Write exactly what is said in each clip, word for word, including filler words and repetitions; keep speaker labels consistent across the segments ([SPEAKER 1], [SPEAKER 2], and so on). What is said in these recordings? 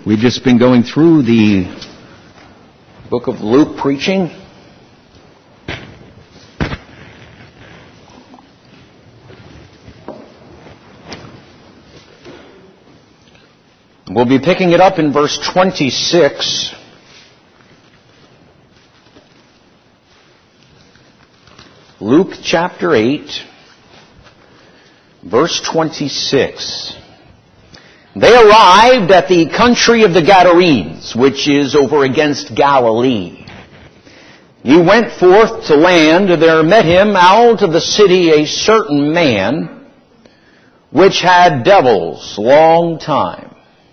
[SPEAKER 1] We've just been going through the book of Luke preaching. We'll be picking it up in verse twenty-six. Luke chapter eight, verse twenty-six. They arrived at the country of the Gadarenes, which is over against Galilee. He went forth to land. There met him out of the city a certain man, which had devils long time.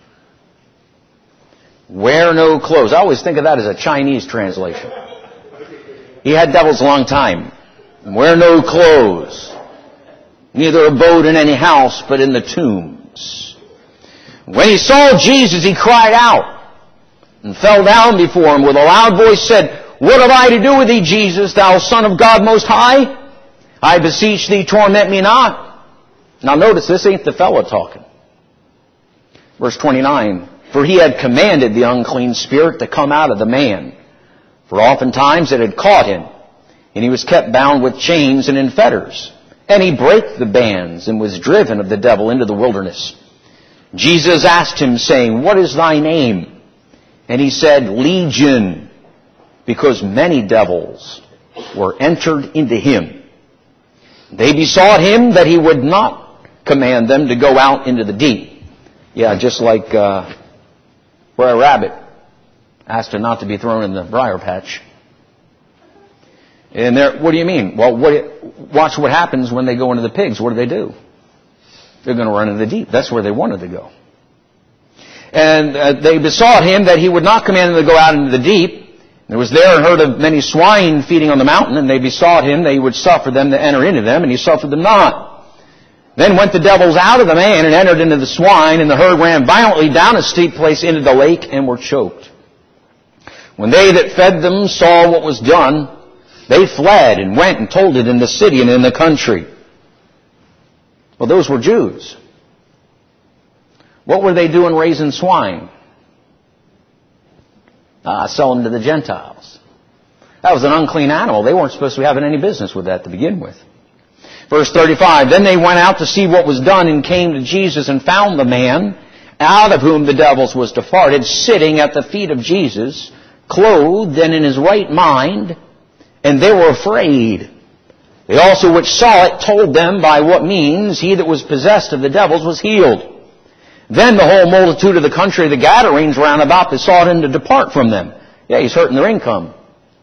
[SPEAKER 1] Wear no clothes. I always think of that as a Chinese translation. He had devils a long time. Wear no clothes. Neither abode in any house, but in the tombs. When he saw Jesus, he cried out and fell down before him with a loud voice, said, What have I to do with thee, Jesus, thou Son of God Most High? I beseech thee, torment me not. Now notice, this ain't the fellow talking. Verse twenty-nine. For he had commanded the unclean spirit to come out of the man. For oftentimes it had caught him, and he was kept bound with chains and in fetters. And he brake the bands, and was driven of the devil into the wilderness. Jesus asked him, saying, What is thy name? And he said, Legion, because many devils were entered into him. They besought him that he would not command them to go out into the deep. Yeah, just like uh, where a rabbit asked him not to be thrown in the briar patch. And there, what do you mean? Well, what, watch what happens when they go into the pigs. What do they do? They're going to run into the deep. That's where they wanted to go. And uh, they besought him that he would not command them to go out into the deep. There was there and heard of many swine feeding on the mountain, and they besought him that he would suffer them to enter into them, and he suffered them not. Then went the devils out of the man and entered into the swine, and the herd ran violently down a steep place into the lake and were choked. When they that fed them saw what was done, they fled and went and told it in the city and in the country. Well, those were Jews. What were they doing raising swine? Ah, selling to the Gentiles. That was an unclean animal. They weren't supposed to be having any business with that to begin with. Verse thirty-five, Then they went out to see what was done and came to Jesus and found the man, out of whom the devils was departed, sitting at the feet of Jesus, clothed and in his right mind, and they were afraid. They also which saw it told them by what means he that was possessed of the devils was healed. Then the whole multitude of the country of the Gadarenes round about besought him to depart from them. Yeah, he's hurting their income.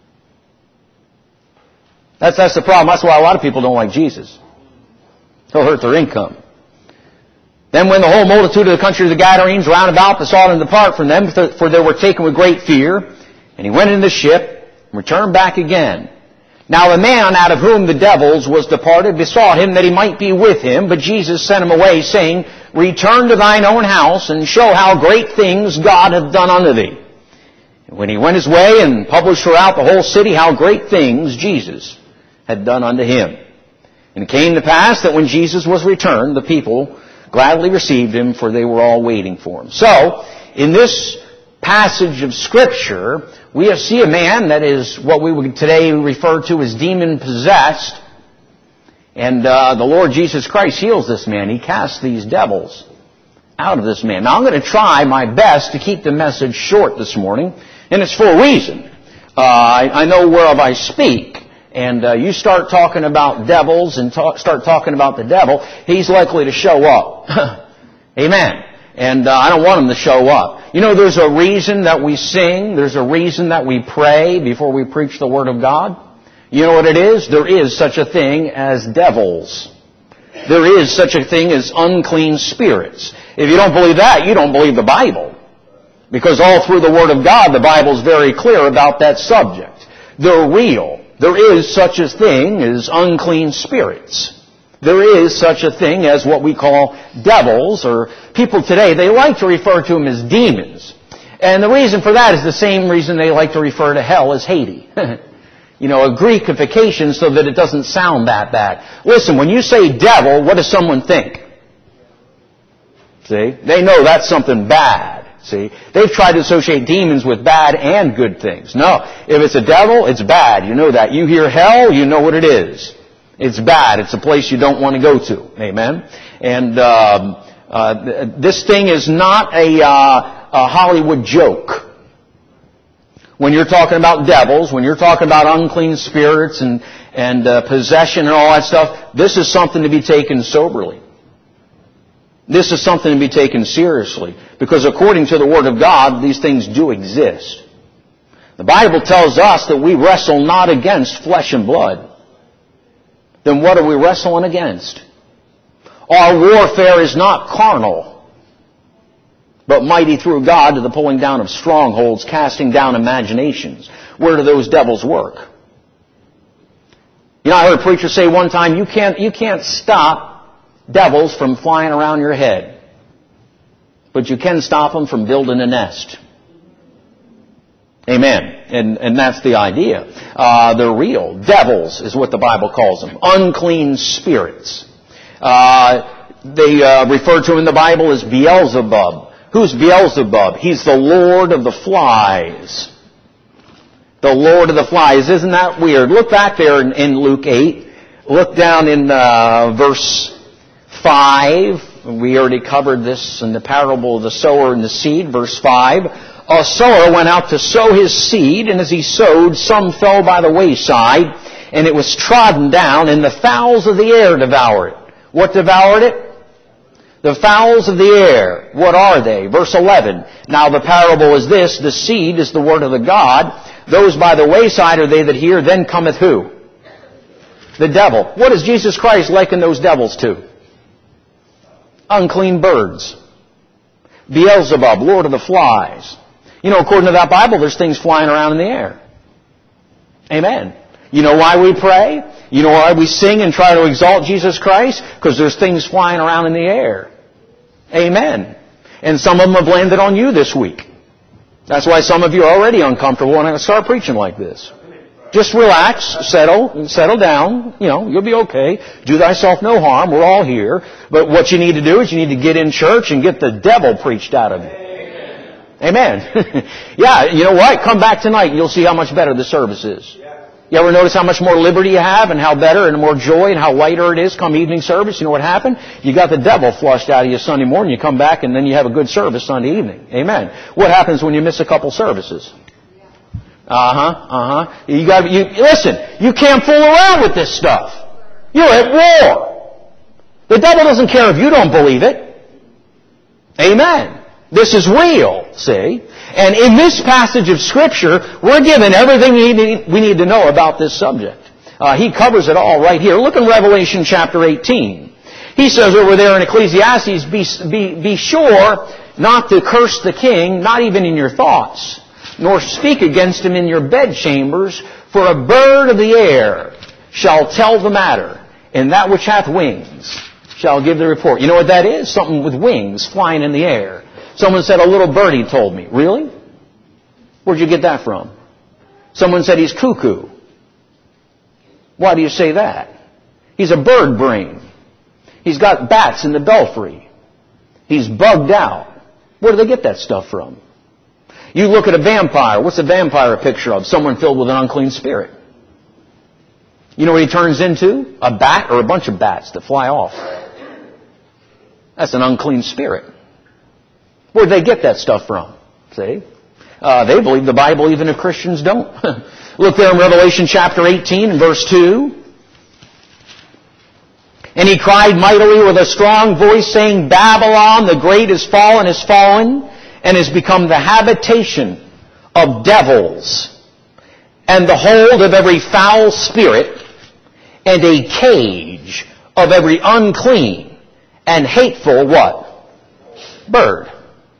[SPEAKER 1] That's, that's the problem. That's why a lot of people don't like Jesus. He'll hurt their income. Then when the whole multitude of the country of the Gadarenes round about besought him to depart from them, for they were taken with great fear, and he went into the ship and returned back again. Now the man out of whom the devils was departed besought him that he might be with him, but Jesus sent him away, saying, Return to thine own house, and show how great things God hath done unto thee. And when he went his way and published throughout the whole city how great things Jesus had done unto him. And it came to pass that when Jesus was returned, the people gladly received him, for they were all waiting for him. So, in this passage of Scripture, we see a man that is what we would today refer to as demon-possessed. And uh, the Lord Jesus Christ heals this man. He casts these devils out of this man. Now, I'm going to try my best to keep the message short this morning, and it's for a reason. Uh, I, I know whereof I speak. And uh, you start talking about devils and talk, start talking about the devil, he's likely to show up. Amen. And uh, I don't want him to show up. You know, there's a reason that we sing. There's a reason that we pray before we preach the Word of God. You know what it is? There is such a thing as devils. There is such a thing as unclean spirits. If you don't believe that, you don't believe the Bible. Because all through the Word of God, the Bible's very clear about that subject. They're real. There is such a thing as unclean spirits. There is such a thing as what we call devils, or people today, they like to refer to them as demons. And the reason for that is the same reason they like to refer to hell as Hades. You know, a Greekification so that it doesn't sound that bad. Listen, when you say devil, what does someone think? See? They know that's something bad. See? They've tried to associate demons with bad and good things. No. If it's a devil, it's bad. You know that. You hear hell, you know what it is. It's bad. It's a place you don't want to go to. Amen? And um, uh, this thing is not a, uh, a Hollywood joke. When you're talking about devils, when you're talking about unclean spirits and, and uh, possession and all that stuff, this is something to be taken soberly. This is something to be taken seriously. Because according to the Word of God, these things do exist. The Bible tells us that we wrestle not against flesh and blood. Then what are we wrestling against? Our warfare is not carnal, but mighty through God to the pulling down of strongholds, casting down imaginations. Where do those devils work? You know, I heard a preacher say one time, you can't, you can't stop devils from flying around your head, but you can stop them from building a nest. Amen. And, and that's the idea. Uh, they're real. Devils is what the Bible calls them. Unclean spirits. Uh, they uh, refer to in the Bible as Beelzebub. Who's Beelzebub? He's the Lord of the Flies. The Lord of the Flies. Isn't that weird? Look back there in, in Luke eight. Look down in uh, verse five. We already covered this in the parable of the sower and the seed. Verse five. A sower went out to sow his seed, and as he sowed, some fell by the wayside, and it was trodden down, and the fowls of the air devoured it. What devoured it? The fowls of the air. What are they? Verse eleven. Now the parable is this: the seed is the word of the God. Those by the wayside are they that hear. Then cometh who? The devil. What does Jesus Christ liken those devils to? Unclean birds. Beelzebub, Lord of the Flies. You know, according to that Bible, there's things flying around in the air. Amen. You know why we pray? You know why we sing and try to exalt Jesus Christ? Because there's things flying around in the air. Amen. And some of them have landed on you this week. That's why some of you are already uncomfortable when I start preaching like this. Just relax, settle, settle down. You know, you'll be okay. Do thyself no harm. We're all here. But what you need to do is you need to get in church and get the devil preached out of you. Amen. Yeah, you know what? Come back tonight and you'll see how much better the service is. You ever notice how much more liberty you have and how better and more joy and how lighter it is come evening service? You know what happened? You got the devil flushed out of you Sunday morning. You come back and then you have a good service Sunday evening. Amen. What happens when you miss a couple services? Uh-huh, uh-huh. You got you listen, you can't fool around with this stuff. You're at war. The devil doesn't care if you don't believe it. Amen. This is real, see? And in this passage of Scripture, we're given everything we need, we need to know about this subject. Uh, he covers it all right here. Look in Revelation chapter eighteen. He says over there in Ecclesiastes, be, be, be sure not to curse the king, not even in your thoughts, nor speak against him in your bedchambers, for a bird of the air shall tell the matter, and that which hath wings shall give the report. You know what that is? Something with wings flying in the air. Someone said, a little birdie told me. Really? Where'd you get that from? Someone said he's cuckoo. Why do you say that? He's a bird brain. He's got bats in the belfry. He's bugged out. Where do they get that stuff from? You look at a vampire. What's a vampire a picture of? Someone filled with an unclean spirit. You know what he turns into? A bat or a bunch of bats that fly off. That's an unclean spirit. Where'd they get that stuff from? See? Uh, they believe the Bible even if Christians don't. Look there in Revelation chapter eighteen and verse two. And he cried mightily with a strong voice, saying, Babylon the great is fallen, is fallen, and has become the habitation of devils, and the hold of every foul spirit, and a cage of every unclean and hateful what? Bird.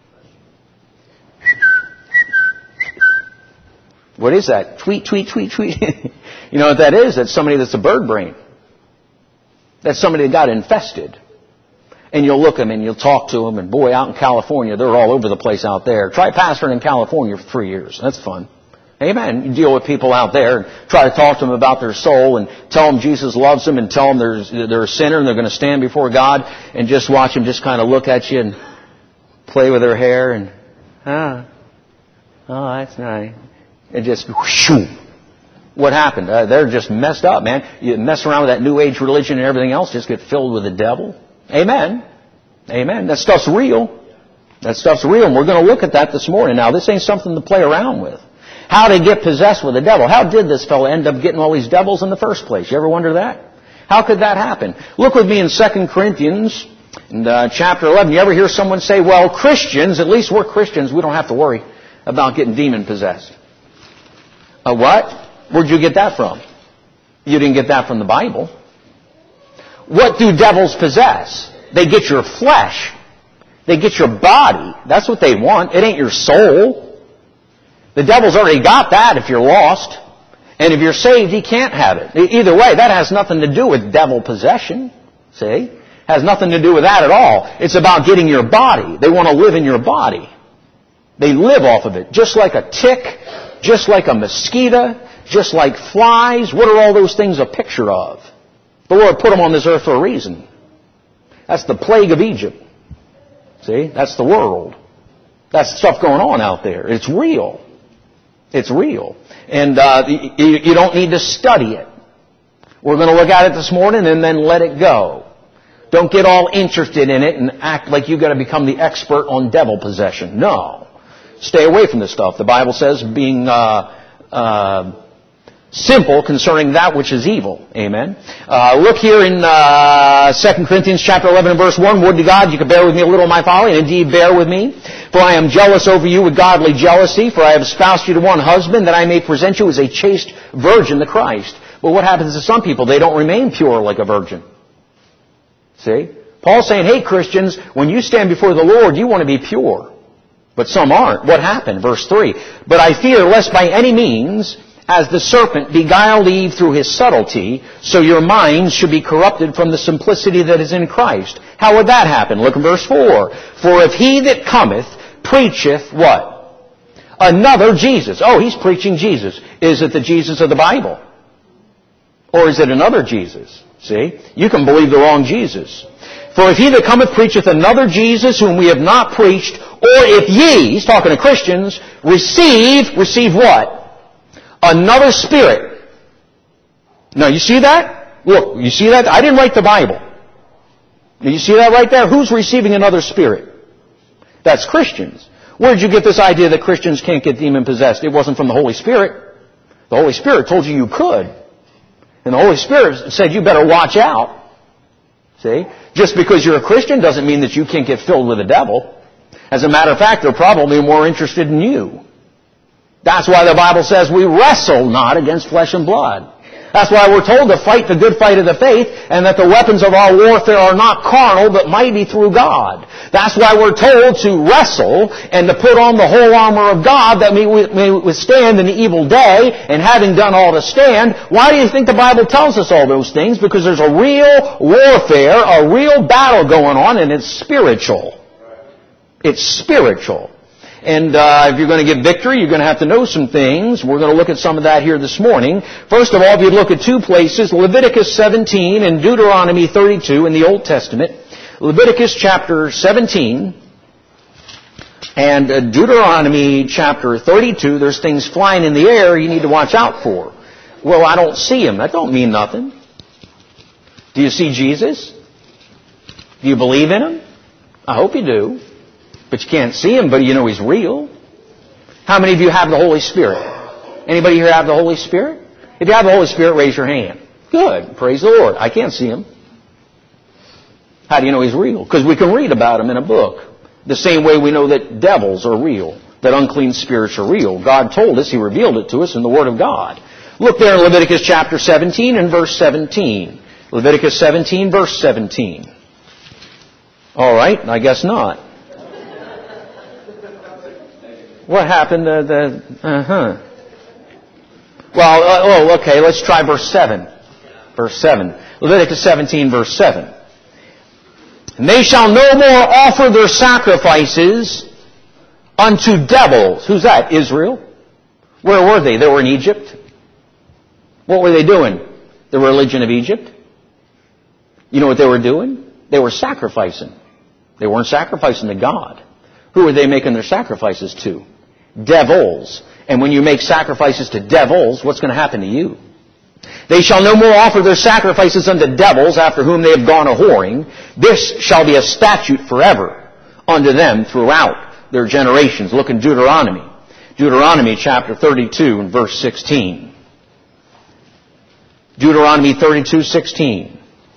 [SPEAKER 1] What is that? Tweet, tweet, tweet, tweet. You know what that is? That's somebody that's a bird brain. That's somebody that got infested. And you'll look at them and you'll talk to them, and boy, out in California, they're all over the place out there. Try pastoring in California for three years. That's fun. Amen. You deal with people out there and try to talk to them about their soul and tell them Jesus loves them and tell them they're, they're a sinner and they're going to stand before God, and just watch them just kind of look at you and play with their hair and Ah. Oh, that's nice. It just, whoosh. What happened? Uh, they're just messed up, man. You mess around with that New Age religion and everything else, just get filled with the devil. Amen. Amen. That stuff's real. That stuff's real, and we're going to look at that this morning. Now, this ain't something to play around with. How to get possessed with the devil. How did this fellow end up getting all these devils in the first place? You ever wonder that? How could that happen? Look with me in Second Corinthians in, uh, chapter eleven. You ever hear someone say, well, Christians, at least we're Christians, we don't have to worry about getting demon-possessed. A what? Where'd you get that from? You didn't get that from the Bible. What do devils possess? They get your flesh. They get your body. That's what they want. It ain't your soul. The devil's already got that if you're lost. And if you're saved, he can't have it. Either way, that has nothing to do with devil possession. See? Has nothing to do with that at all. It's about getting your body. They want to live in your body. They live off of it. Just like a tick, just like a mosquito, just like flies. What are all those things a picture of? The Lord put them on this earth for a reason. That's the plague of Egypt. See? That's the world. That's stuff going on out there. It's real. It's real. And uh, you, you don't need to study it. We're going to look at it this morning and then let it go. Don't get all interested in it and act like you've got to become the expert on devil possession. No. Stay away from this stuff. The Bible says being uh, uh, simple concerning that which is evil. Amen. Uh, look here in uh, Second Corinthians chapter eleven and verse one. Would to God you could bear with me a little of my folly, and indeed bear with me. For I am jealous over you with godly jealousy, for I have espoused you to one husband, that I may present you as a chaste virgin to Christ. But what happens to some people? They don't remain pure like a virgin. See? Paul's saying, hey Christians, when you stand before the Lord, you want to be pure. But some aren't. What happened? Verse three. But I fear lest by any means, as the serpent beguiled Eve through his subtlety, so your minds should be corrupted from the simplicity that is in Christ. How would that happen? Look at verse four. For if he that cometh preacheth what? Another Jesus. Oh, he's preaching Jesus. Is it the Jesus of the Bible? Or is it another Jesus? See? You can believe the wrong Jesus. For if he that cometh preacheth another Jesus whom we have not preached, or if ye, he's talking to Christians, receive, receive what? Another spirit. Now, you see that? Look, you see that? I didn't write the Bible. Do you see that right there? Who's receiving another spirit? That's Christians. Where did you get this idea that Christians can't get demon-possessed? It wasn't from the Holy Spirit. The Holy Spirit told you you could. And the Holy Spirit said you better watch out. See? Just because you're a Christian doesn't mean that you can't get filled with the devil. As a matter of fact, they're probably more interested in you. That's why the Bible says we wrestle not against flesh and blood. That's why we're told to fight the good fight of the faith, and that the weapons of our warfare are not carnal, but mighty through God. That's why we're told to wrestle and to put on the whole armor of God, that we may withstand in the evil day, and having done all to stand. Why do you think the Bible tells us all those things? Because there's a real warfare, a real battle going on, and it's spiritual. It's spiritual. And uh, if you're going to get victory, you're going to have to know some things. We're going to look at some of that here this morning. First of all, if you look at two places, Leviticus seventeen and Deuteronomy thirty-two in the Old Testament. Leviticus chapter seventeen and uh, Deuteronomy chapter thirty-two, there's things flying in the air you need to watch out for. Well, I don't see them. That don't mean nothing. Do you see Jesus? Do you believe in Him? I hope you do. But you can't see Him, but you know He's real. How many of you have the Holy Spirit? Anybody here have the Holy Spirit? If you have the Holy Spirit, raise your hand. Good. Praise the Lord. I can't see Him. How do you know He's real? Because we can read about Him in a book. The same way we know that devils are real, that unclean spirits are real. God told us. He revealed it to us in the Word of God. Look there in Leviticus chapter seventeen and verse seventeen. Leviticus seventeen, verse seventeen. All right. I guess not. What happened to the... Uh-huh. Well, uh, oh, okay, let's try verse seven. Verse seven. Leviticus seventeen, verse seven. And they shall no more offer their sacrifices unto devils. Who's that? Israel. Where were they? They were in Egypt. What were they doing? The religion of Egypt. You know what they were doing? They were sacrificing. They weren't sacrificing to God. Who are they making their sacrifices to? Devils. And when you make sacrifices to devils, what's going to happen to you? They shall no more offer their sacrifices unto devils, after whom they have gone a-whoring. This shall be a statute forever unto them throughout their generations. Look in Deuteronomy. Deuteronomy chapter thirty-two and verse sixteen. Deuteronomy thirty-two sixteen.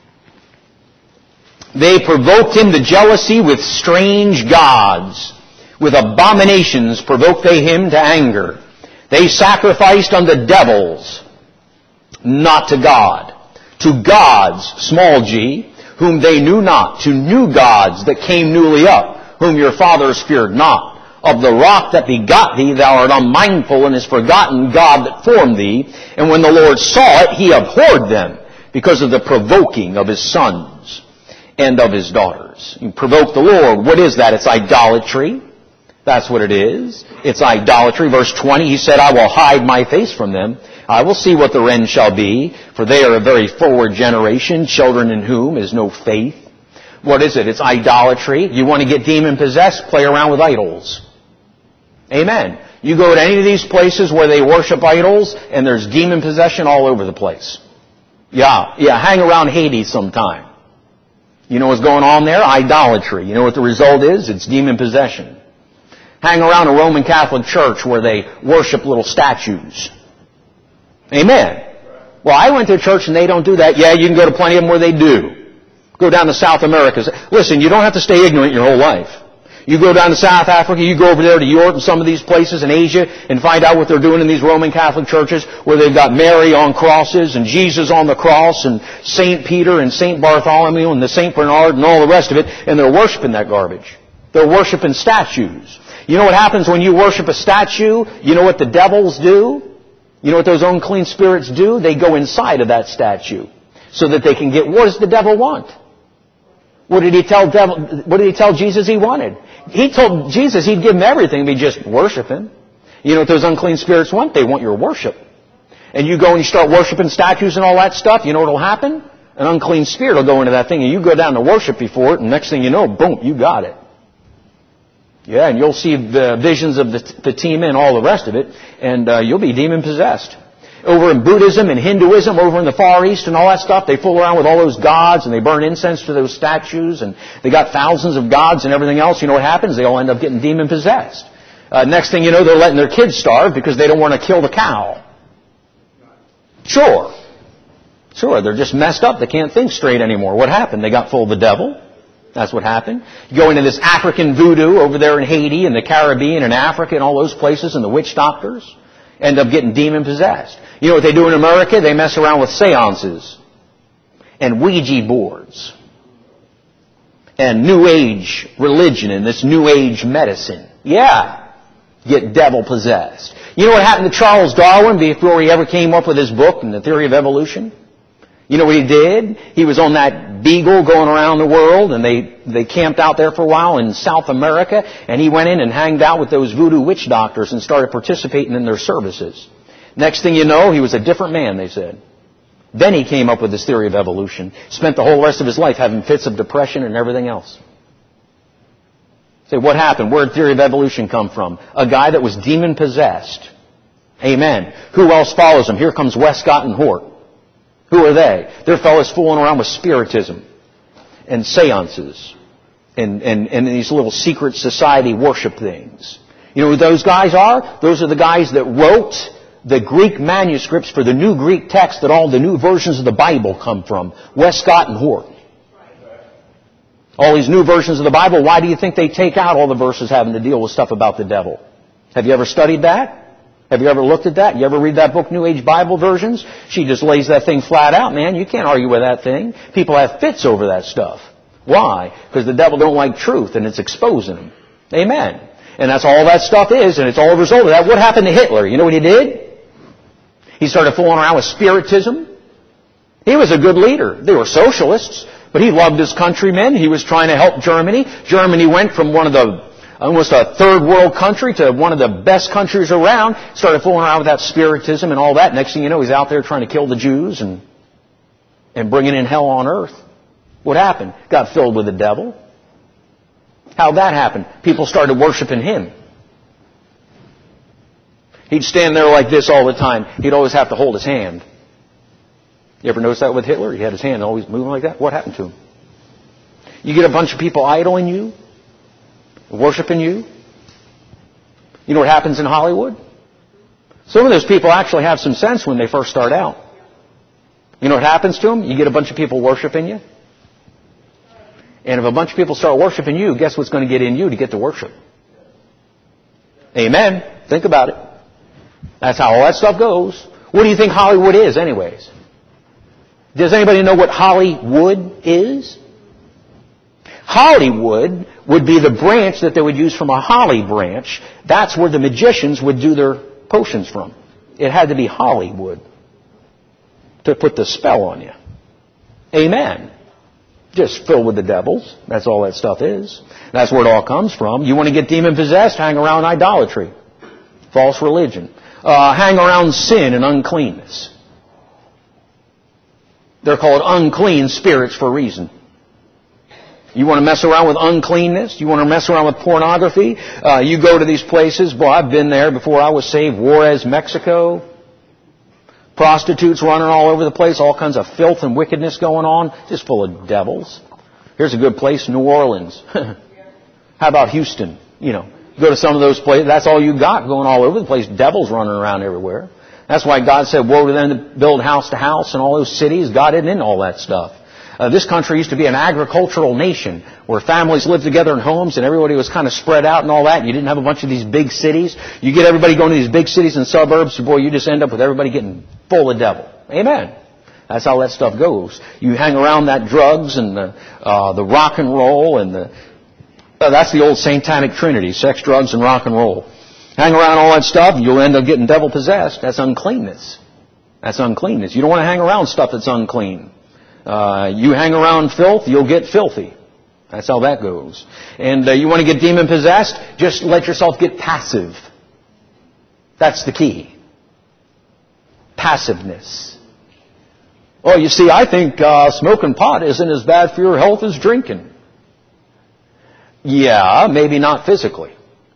[SPEAKER 1] They provoked him to jealousy with strange gods. With abominations provoked they him to anger. They sacrificed unto devils, not to God. To gods, small g, whom they knew not. To new gods that came newly up, whom your fathers feared not. Of the rock that begot thee thou art unmindful, and hast forgotten God that formed thee. And when the Lord saw it, he abhorred them, because of the provoking of his sons and of his daughters. You provoke the Lord. What is that? It's idolatry. That's what it is. It's idolatry. Verse twenty, he said, I will hide my face from them. I will see what their end shall be, for they are a very forward generation, children in whom is no faith. What is it? It's idolatry. You want to get demon-possessed? Play around with idols. Amen. You go to any of these places where they worship idols, and there's demon possession all over the place. Yeah, yeah, hang around Hades sometime. You know what's going on there? Idolatry. You know what the result is? It's demon possession. Hang around a Roman Catholic church where they worship little statues. Amen. Well, I went to a church and they don't do that. Yeah, you can go to plenty of them where they do. Go down to South America. Listen, you don't have to stay ignorant your whole life. You go down to South Africa, you go over there to Europe and some of these places in Asia and find out what they're doing in these Roman Catholic churches where they've got Mary on crosses and Jesus on the cross and Saint Peter and Saint Bartholomew and the Saint Bernard and all the rest of it, and they're worshiping that garbage. They're worshiping statues. You know what happens when you worship a statue? You know what the devils do? You know what those unclean spirits do? They go inside of that statue so that they can get, what does the devil want? What did he tell devil, what did he tell Jesus he wanted? He told Jesus he'd give him everything if he'd just worship him. You know what those unclean spirits want? They want your worship. And you go and you start worshiping statues and all that stuff, you know what will happen? An unclean spirit will go into that thing and you go down to worship before it, and next thing you know, boom, you got it. Yeah, and you'll see the visions of the Fatima and all the rest of it, and uh, you'll be demon-possessed. Over in Buddhism and Hinduism, over in the Far East and all that stuff, they fool around with all those gods and they burn incense to those statues and they got thousands of gods and everything else. You know what happens? They all end up getting demon-possessed. Uh, next thing you know, they're letting their kids starve because they don't want to kill the cow. Sure. Sure, they're just messed up. They can't think straight anymore. What happened? They got full of the devil. That's what happened. You go into this African voodoo over there in Haiti and the Caribbean and Africa and all those places, and the witch doctors end up getting demon-possessed. You know what they do in America? They mess around with seances and Ouija boards and New Age religion and this New Age medicine. Yeah, get devil-possessed. You know what happened to Charles Darwin before he ever came up with his book and the theory of evolution? You know what he did? He was on that Beagle going around the world, and they, they camped out there for a while in South America, and he went in and hanged out with those voodoo witch doctors and started participating in their services. Next thing you know, he was a different man, they said. Then he came up with this theory of evolution. Spent the whole rest of his life having fits of depression and everything else. Say, what happened? Where did theory of evolution come from? A guy that was demon-possessed. Amen. Who else follows him? Here comes Westcott and Hort. Who are they? They're fellas fooling around with spiritism and seances and, and, and these little secret society worship things. You know who those guys are? Those are the guys that wrote the Greek manuscripts for the new Greek text that all the new versions of the Bible come from. Westcott and Hort. All these new versions of the Bible, why do you think they take out all the verses having to deal with stuff about the devil? Have you ever studied that? Have you ever looked at that? You ever read that book, New Age Bible Versions? She just lays that thing flat out, man. You can't argue with that thing. People have fits over that stuff. Why? Because the devil don't like truth, and it's exposing them. Amen. And that's all that stuff is, and it's all a result of that. What happened to Hitler? You know what he did? He started fooling around with spiritism. He was a good leader. They were socialists, but he loved his countrymen. He was trying to help Germany. Germany went from one of the almost a third world country to one of the best countries around, started fooling around with that spiritism and all that. Next thing you know, he's out there trying to kill the Jews and, and bringing in hell on earth. What happened? Got filled with the devil. How'd that happen? People started worshiping him. He'd stand there like this all the time. He'd always have to hold his hand. You ever notice that with Hitler? He had his hand always moving like that. What happened to him? You get a bunch of people idling you, worshiping you. You know what happens in Hollywood? Some of those people actually have some sense when they first start out. You know what happens to them? You get a bunch of people worshiping you. And if a bunch of people start worshiping you, guess what's going to get in you to get to worship? Amen. Think about it. That's how all that stuff goes. What do you think Hollywood is anyways? Does anybody know what Hollywood is? Hollywood would be the branch that they would use from a holly branch. That's where the magicians would do their potions from. It had to be Hollywood to put the spell on you. Amen. Just filled with the devils. That's all that stuff is. That's where it all comes from. You want to get demon-possessed? Hang around idolatry. False religion. Uh, hang around sin and uncleanness. They're called unclean spirits for a reason. You want to mess around with uncleanness? You want to mess around with pornography? Uh, you go to these places. Boy, I've been there before I was saved. Juarez, Mexico. Prostitutes running all over the place. All kinds of filth and wickedness going on. Just full of devils. Here's a good place, New Orleans. How about Houston? You know, go to some of those places. That's all you got going all over the place. Devils running around everywhere. That's why God said, woe to them that build house to house and all those cities. God isn't in all that stuff. Uh, this country used to be an agricultural nation where families lived together in homes and everybody was kind of spread out and all that. And you didn't have a bunch of these big cities. You get everybody going to these big cities and suburbs, boy, you just end up with everybody getting full of devil. Amen. That's how that stuff goes. You hang around that drugs and the, uh, the rock and roll and the... Uh, that's the old satanic trinity, sex, drugs, and rock and roll. Hang around all that stuff, you'll end up getting devil-possessed. That's uncleanness. That's uncleanness. You don't want to hang around stuff that's unclean. Uh, you hang around filth, you'll get filthy. That's how that goes. And uh, you want to get demon-possessed? Just let yourself get passive. That's the key. Passiveness. Oh, you see, I think uh, smoking pot isn't as bad for your health as drinking. Yeah, maybe not physically.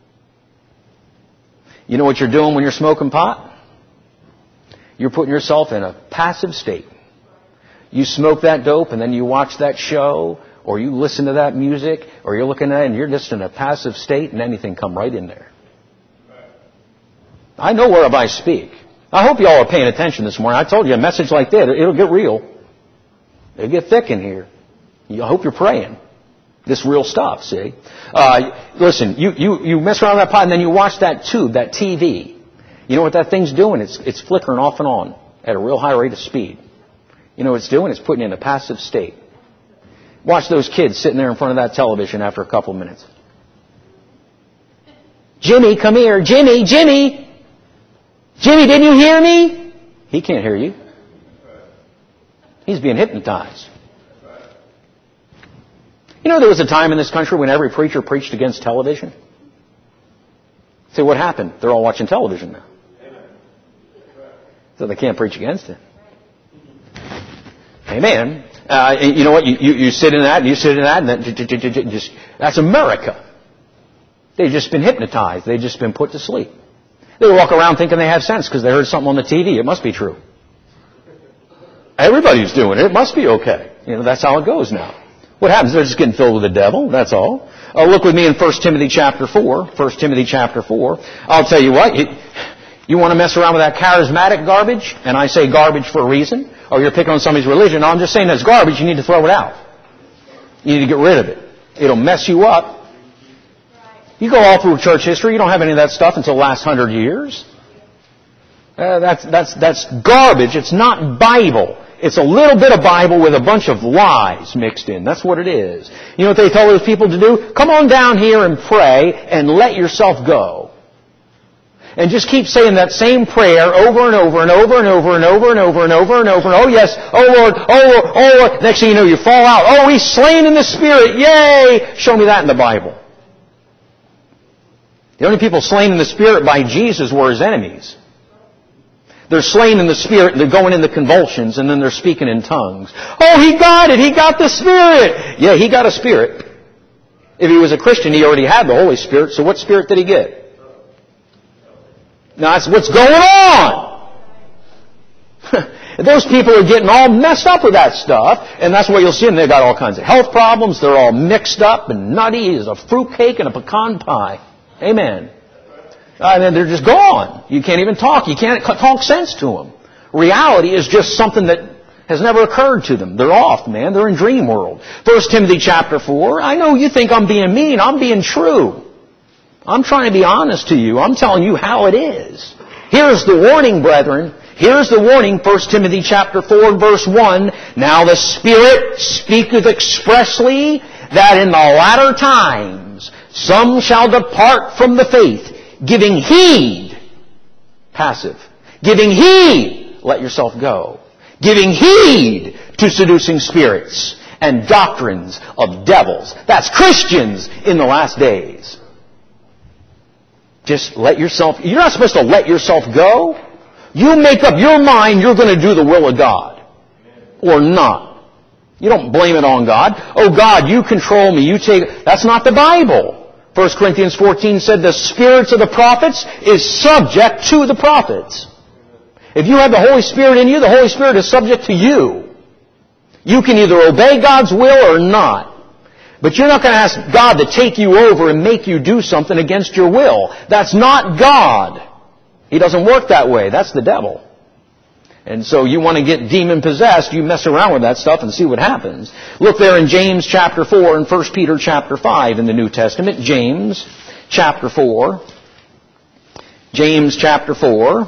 [SPEAKER 1] You know what you're doing when you're smoking pot? You're putting yourself in a passive state. You smoke that dope and then you watch that show or you listen to that music or you're looking at it and you're just in a passive state and anything come right in there. I know whereof I speak. I hope you all are paying attention this morning. I told you a message like that, it'll get real. It'll get thick in here. I hope you're praying. This real stuff, see? Uh, listen, you, you, you mess around with that pot and then you watch that tube, that T V. You know what that thing's doing? It's, it's flickering off and on at a real high rate of speed. You know what it's doing? It's putting you in a passive state. Watch those kids sitting there in front of that television after a couple of minutes. Jimmy, come here. Jimmy, Jimmy. Jimmy, didn't you hear me? He can't hear you. He's being hypnotized. You know, there was a time in this country when every preacher preached against television. See, what happened? They're all watching television now. So they can't preach against it. Amen. Uh, you know what? You, you, you sit in that, and you sit in that, and that, just, that's America. They've just been hypnotized. They've just been put to sleep. They walk around thinking they have sense because they heard something on the T V. It must be true. Everybody's doing it. It must be okay. You know, that's how it goes now. What happens? They're just getting filled with the devil. That's all. Uh, look with me in First Timothy chapter four. First Timothy chapter four. I'll tell you what. You, you want to mess around with that charismatic garbage? And I say garbage for a reason. Or you're picking on somebody's religion. No, I'm just saying that's garbage. You need to throw it out. You need to get rid of it. It'll mess you up. You go all through church history. You don't have any of that stuff until the last hundred years. Uh, that's, that's, that's garbage. It's not Bible. It's a little bit of Bible with a bunch of lies mixed in. That's what it is. You know what they tell those people to do? Come on down here and pray and let yourself go. And just keep saying that same prayer over and over and over and over and over and over and over and over. And oh yes, oh Lord, oh Lord, oh Lord. Next thing you know, you fall out. Oh, he's slain in the Spirit. Yay! Show me that in the Bible. The only people slain in the Spirit by Jesus were his enemies. They're slain in the Spirit, and they're going into convulsions, and then they're speaking in tongues. Oh, he got it! He got the Spirit! Yeah, he got a spirit. If he was a Christian, he already had the Holy Spirit, so what Spirit did he get? Now that's what's going on. Those people are getting all messed up with that stuff, and that's what you'll see them. They've got all kinds of health problems. They're all mixed up and nutty as a fruitcake and a pecan pie. Amen. And then they're just gone. You can't even talk. You can't talk sense to them. Reality is just something that has never occurred to them. They're off, man. They're in dream world. First Timothy chapter four. I know you think I'm being mean. I'm being true. I'm trying to be honest to you. I'm telling you how it is. Here's the warning, brethren. Here's the warning, First Timothy chapter four, verse one. Now the Spirit speaketh expressly that in the latter times some shall depart from the faith, giving heed, passive, giving heed, let yourself go, giving heed to seducing spirits and doctrines of devils. That's Christians in the last days. Just let yourself, you're not supposed to let yourself go. You make up your mind you're going to do the will of God. Or not. You don't blame it on God. Oh God, you control me. You take... That's not the Bible. First Corinthians fourteen said the spirits of the prophets is subject to the prophets. If you have the Holy Spirit in you, the Holy Spirit is subject to you. You can either obey God's will or not. But you're not going to ask God to take you over and make you do something against your will. That's not God. He doesn't work that way. That's the devil. And so you want to get demon-possessed, you mess around with that stuff and see what happens. Look there in James chapter four and First Peter chapter five in the New Testament. James chapter four. James chapter four.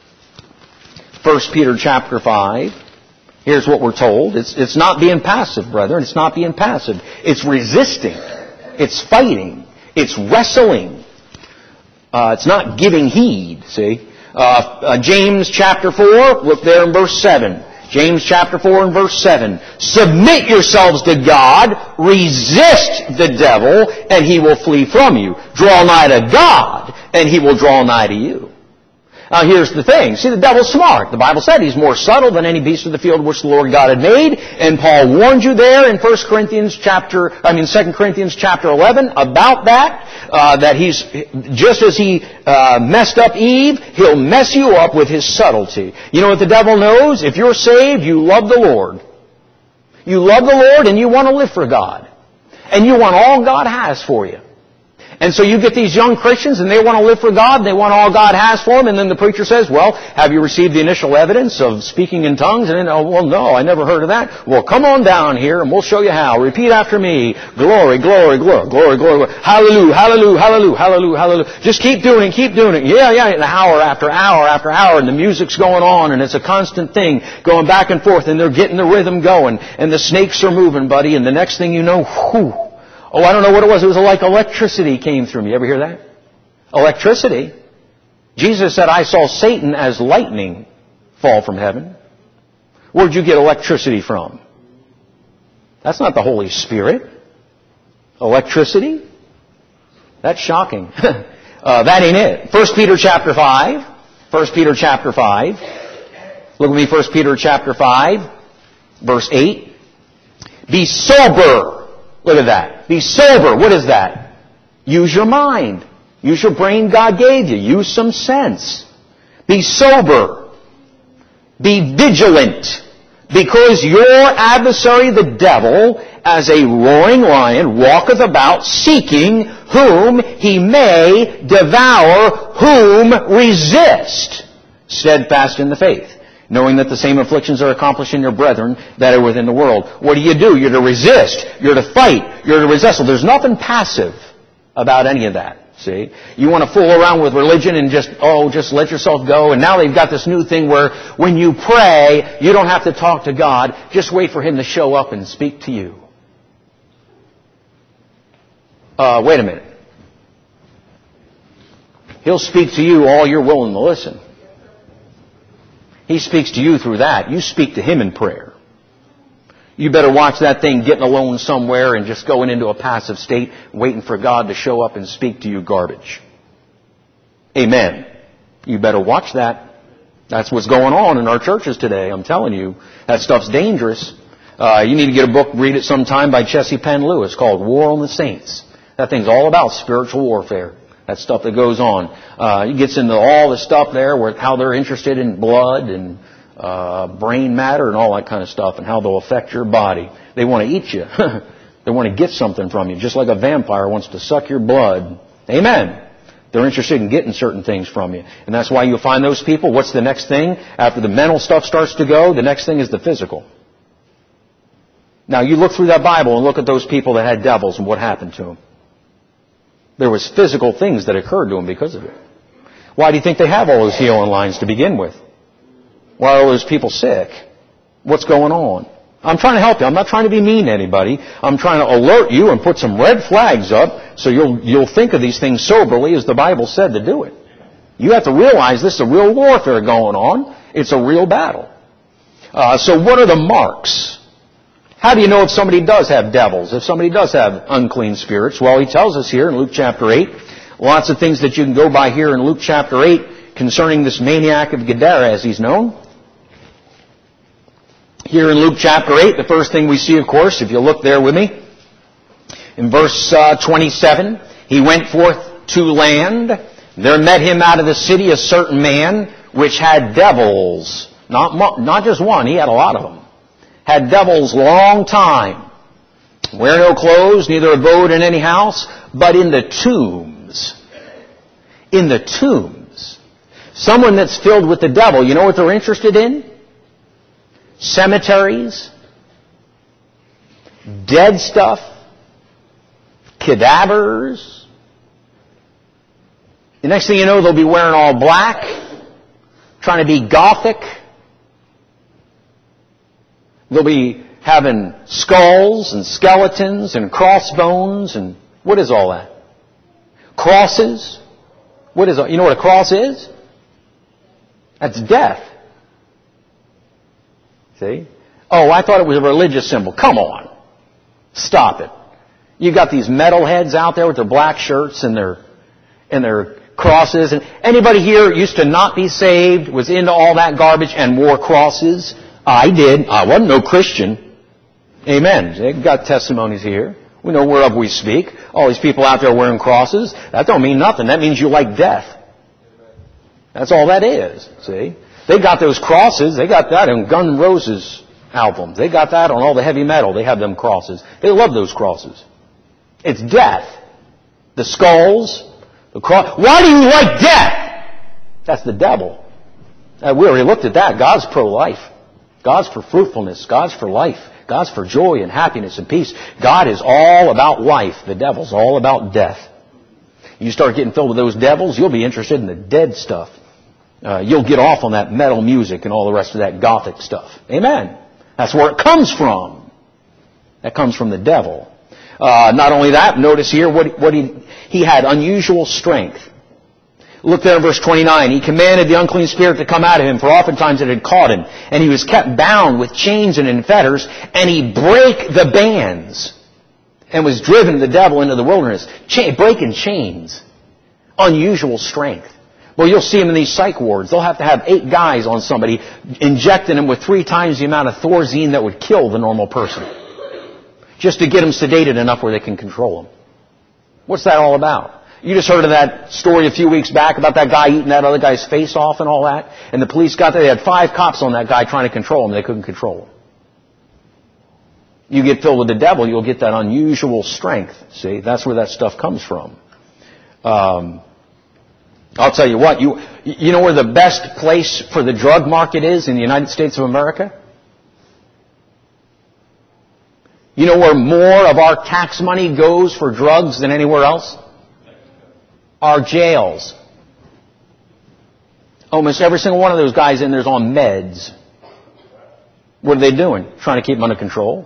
[SPEAKER 1] First Peter chapter five. Here's what we're told. It's, it's not being passive, brethren. It's not being passive. It's resisting. It's fighting. It's wrestling. Uh, it's not giving heed, see. Uh, uh, James chapter four, look there in verse seven. James chapter four and verse seven. Submit yourselves to God, resist the devil, and he will flee from you. Draw nigh to God, and he will draw nigh to you. Now here's the thing. See, the devil's smart. The Bible said he's more subtle than any beast of the field which the Lord God had made. And Paul warned you there in First Corinthians chapter, I mean Second Corinthians chapter eleven about that. Uh, that he's, just as he uh, messed up Eve, he'll mess you up with his subtlety. You know what the devil knows? If you're saved, you love the Lord. You love the Lord and you want to live for God. And you want all God has for you. And so you get these young Christians and they want to live for God, they want all God has for them, and then the preacher says, well, have you received the initial evidence of speaking in tongues? And then, oh, well, no, I never heard of that. Well, come on down here and we'll show you how. Repeat after me. Glory, glory, glory, glory, glory, glory. Hallelujah, hallelujah, hallelujah, hallelujah, hallelujah. Just keep doing it, keep doing it. Yeah, yeah, and hour after hour after hour, and the music's going on, and it's a constant thing going back and forth, and they're getting the rhythm going, and the snakes are moving, buddy, and the next thing you know, whew. Oh, I don't know what it was. It was like electricity came through me. You ever hear that? Electricity. Jesus said, I saw Satan as lightning fall from heaven. Where'd you get electricity from? That's not the Holy Spirit. Electricity? That's shocking. uh, that ain't it. First Peter chapter five. First Peter chapter five. Look at me, First Peter chapter five, verse eight. Be sober. Look at that. Be sober. What is that? Use your mind. Use your brain God gave you. Use some sense. Be sober. Be vigilant. Because your adversary, the devil, as a roaring lion, walketh about seeking whom he may devour, whom resist. Steadfast in the faith, knowing that the same afflictions are accomplished in your brethren that are within the world. What do you do? You're to resist. You're to fight. You're to resist. So there's nothing passive about any of that. See? You want to fool around with religion and just, oh, just let yourself go. And now they've got this new thing where when you pray, you don't have to talk to God. Just wait for Him to show up and speak to you. Uh, wait a minute. He'll speak to you all you're willing to listen. He speaks to you through that. You speak to Him in prayer. You better watch that thing getting alone somewhere and just going into a passive state, waiting for God to show up and speak to you garbage. Amen. You better watch that. That's what's going on in our churches today. I'm telling you, that stuff's dangerous. Uh, you need to get a book, read it sometime by Jesse Penn Lewis called War on the Saints. That thing's all about spiritual warfare. That stuff that goes on. Uh, it gets into all the stuff there where how they're interested in blood and uh, brain matter and all that kind of stuff and how they'll affect your body. They want to eat you. They want to get something from you, just like a vampire wants to suck your blood. Amen. They're interested in getting certain things from you. And that's why you'll find those people, what's the next thing? After the mental stuff starts to go, the next thing is the physical. Now, you look through that Bible and look at those people that had devils and what happened to them. There was physical things that occurred to them because of it. Why do you think they have all those healing lines to begin with? Why are all those people sick? What's going on? I'm trying to help you. I'm not trying to be mean to anybody. I'm trying to alert you and put some red flags up so you'll you'll think of these things soberly as the Bible said to do it. You have to realize this is a real warfare going on. It's a real battle. Uh, so what are the marks? How do you know if somebody does have devils, if somebody does have unclean spirits? Well, he tells us here in Luke chapter eight, lots of things that you can go by here in Luke chapter eight concerning this maniac of Gadara, as he's known. Here in Luke chapter eight, the first thing we see, of course, if you look there with me, in verse uh, twenty-seven, he went forth to land. There met him out of the city a certain man which had devils. Not, not just one, he had a lot of them. Had devils long time. Wear no clothes, neither abode in any house, but in the tombs. In the tombs. Someone that's filled with the devil, you know what they're interested in? Cemeteries, dead stuff, cadavers. The next thing you know, they'll be wearing all black, trying to be gothic. They'll be having skulls and skeletons and crossbones and what is all that? Crosses. What is, you know what a cross is? That's death. See? Oh, I thought it was a religious symbol. Come on. Stop it. You've got these metalheads out there with their black shirts and their, and their crosses. And anybody here used to not be saved, was into all that garbage and wore crosses? I did. I wasn't no Christian. Amen. They've got testimonies here. We know whereof we speak. All these people out there wearing crosses. That don't mean nothing. That means you like death. That's all that is. See? They got those crosses. They got that in Guns N' Roses albums. They got that on all the heavy metal. They have them crosses. They love those crosses. It's death. The skulls. The cross. Why do you like death? That's the devil. Uh, we already looked at that. God's pro-life. God's for fruitfulness. God's for life. God's for joy and happiness and peace. God is all about life. The devil's all about death. You start getting filled with those devils, you'll be interested in the dead stuff. Uh, you'll get off on that metal music and all the rest of that gothic stuff. Amen. That's where it comes from. That comes from the devil. Uh, not only that, notice here what, what he, he had unusual strength. Look there in verse twenty-nine. He commanded the unclean spirit to come out of him, for oftentimes it had caught him. And he was kept bound with chains and in fetters, and he brake the bands, and was driven the devil into the wilderness. Cha- breaking chains. Unusual strength. Well, you'll see them in these psych wards. They'll have to have eight guys on somebody, injecting them with three times the amount of Thorazine that would kill the normal person. Just to get them sedated enough where they can control them. What's that all about? You just heard of that story a few weeks back about that guy eating that other guy's face off and all that. And the police got there. They had five cops on that guy trying to control him. They couldn't control him. You get filled with the devil, you'll get that unusual strength. See, that's where that stuff comes from. Um, I'll tell you what, you you know where the best place for the drug market is in the United States of America? You know where more of our tax money goes for drugs than anywhere else? Our jails. Almost every single one of those guys in there is on meds. What are they doing? Trying to keep them under control.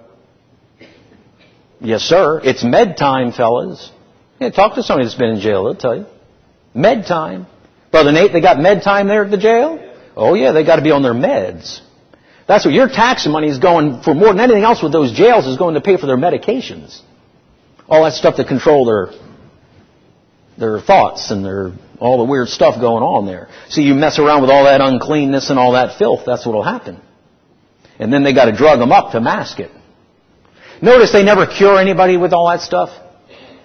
[SPEAKER 1] Yes, sir. It's med time, fellas. Yeah, talk to somebody that's been in jail. They'll tell you. Med time. Brother Nate, they got med time there at the jail? Oh, yeah, they got to be on their meds. That's what your tax money is going for more than anything else with those jails is going to pay for their medications. All that stuff to control their their thoughts and their all the weird stuff going on there. See, you mess around with all that uncleanness and all that filth, that's what will happen. And then they got to drug them up to mask it. Notice they never cure anybody with all that stuff.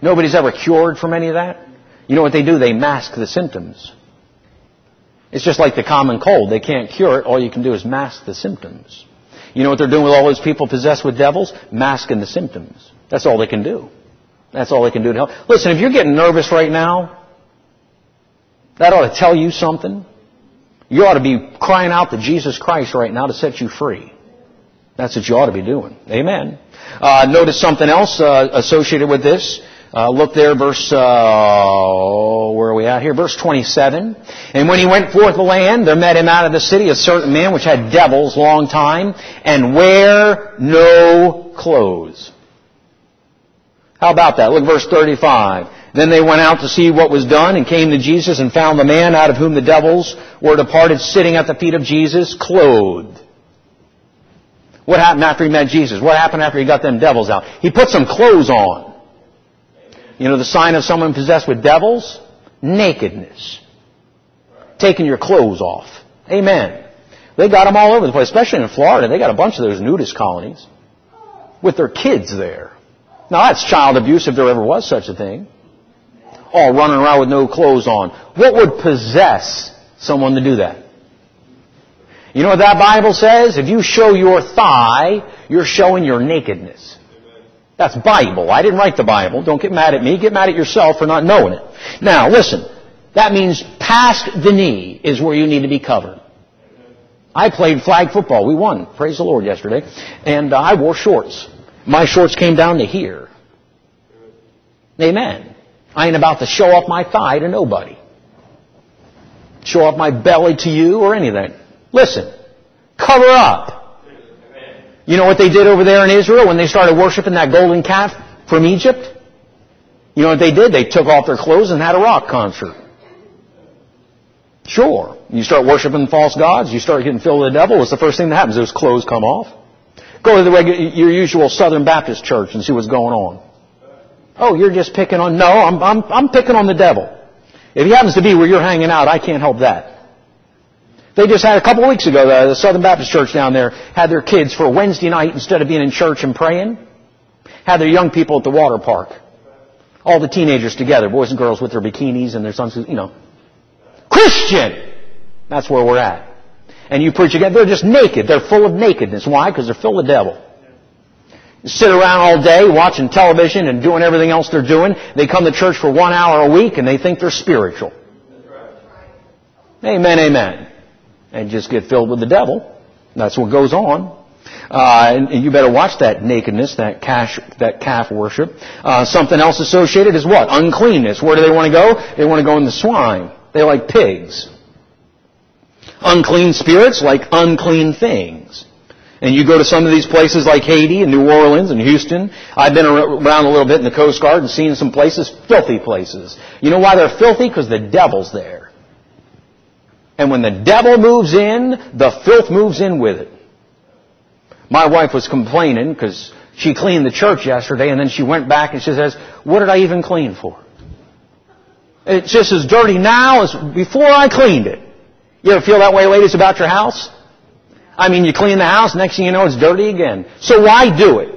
[SPEAKER 1] Nobody's ever cured from any of that. You know what they do? They mask the symptoms. It's just like the common cold. They can't cure it. All you can do is mask the symptoms. You know what they're doing with all those people possessed with devils? Masking the symptoms. That's all they can do. That's all they can do to help. Listen, if you're getting nervous right now, that ought to tell you something. You ought to be crying out to Jesus Christ right now to set you free. That's what you ought to be doing. Amen. Uh, notice something else uh, associated with this. Uh, look there, verse, uh, where are we at here? Verse twenty-seven. And when he went forth the land, there met him out of the city a certain man which had devils long time, and wear no clothes. How about that? Look, verse thirty-five. Then they went out to see what was done, and came to Jesus, and found the man out of whom the devils were departed, sitting at the feet of Jesus, clothed. What happened after he met Jesus? What happened after he got them devils out? He put some clothes on. You know the sign of someone possessed with devils? Nakedness. Taking your clothes off. Amen. They got them all over the place, especially in Florida. They got a bunch of those nudist colonies with their kids there. Now that's child abuse if there ever was such a thing. All running around with no clothes on. What would possess someone to do that? You know what that Bible says? If you show your thigh, you're showing your nakedness. That's Bible. I didn't write the Bible. Don't get mad at me. Get mad at yourself for not knowing it. Now, listen. That means past the knee is where you need to be covered. I played flag football. We won. Praise the Lord yesterday. And uh, I wore shorts. My shorts came down to here. Amen. I ain't about to show off my thigh to nobody. Show off my belly to you or anything. Listen. Cover up. You know what they did over there in Israel when they started worshiping that golden calf from Egypt? You know what they did? They took off their clothes and had a rock concert. Sure. You start worshiping false gods, you start getting filled with the devil, what's the first thing that happens? Those clothes come off. Go to the regular, your usual Southern Baptist church and see what's going on. Oh, you're just picking on... No, I'm, I'm, I'm picking on the devil. If he happens to be where you're hanging out, I can't help that. They just had a couple of weeks ago, the Southern Baptist Church down there had their kids for Wednesday night, instead of being in church and praying, had their young people at the water park. All the teenagers together, boys and girls with their bikinis and their sunsuits, you know. Christian! That's where we're at. And you preach again, they're just naked. They're full of nakedness. Why? Because they're full of devil. You sit around all day watching television and doing everything else they're doing. They come to church for one hour a week and they think they're spiritual. Amen, amen. And just get filled with the devil. That's what goes on. Uh, and, and you better watch that nakedness, that calf, that calf worship. Uh, something else associated is what? Uncleanness. Where do they want to go? They want to go in the swine. They like pigs. Unclean spirits like unclean things. And you go to some of these places like Haiti and New Orleans and Houston. I've been around a little bit in the Coast Guard and seen some places, filthy places. You know why they're filthy? Because the devil's there. And when the devil moves in, the filth moves in with it. My wife was complaining because she cleaned the church yesterday and then she went back and she says, what did I even clean for? It's just as dirty now as before I cleaned it. You ever feel that way, ladies, about your house? I mean, you clean the house, next thing you know, it's dirty again. So why do it?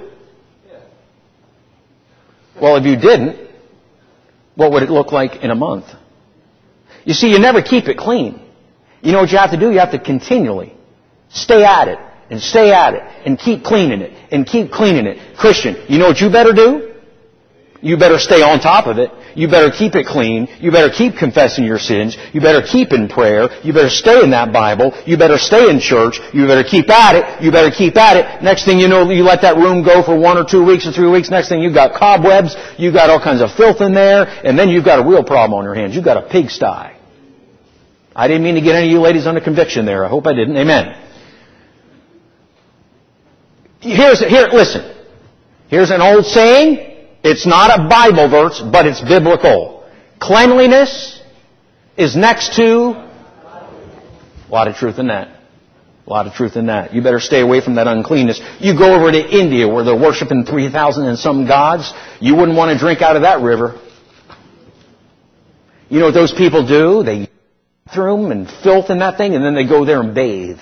[SPEAKER 1] Well, if you didn't, what would it look like in a month? You see, you never keep it clean. You know what you have to do? You have to continually stay at it and stay at it and keep cleaning it and keep cleaning it. Christian, you know what you better do? You better stay on top of it. You better keep it clean. You better keep confessing your sins. You better keep in prayer. You better stay in that Bible. You better stay in church. You better keep at it. You better keep at it. Next thing you know, you let that room go for one or two weeks or three weeks. Next thing you've got cobwebs. You've got all kinds of filth in there. And then you've got a real problem on your hands. You've got a pigsty. I didn't mean to get any of you ladies under conviction there. I hope I didn't. Amen. Here's, here, listen. Here's an old saying. It's not a Bible verse, but it's biblical. Cleanliness is next to... A lot of truth in that. A lot of truth in that. You better stay away from that uncleanness. You go over to India where they're worshiping three thousand and some gods. You wouldn't want to drink out of that river. You know what those people do? They bathroom and filth in that thing, and then they go there and bathe.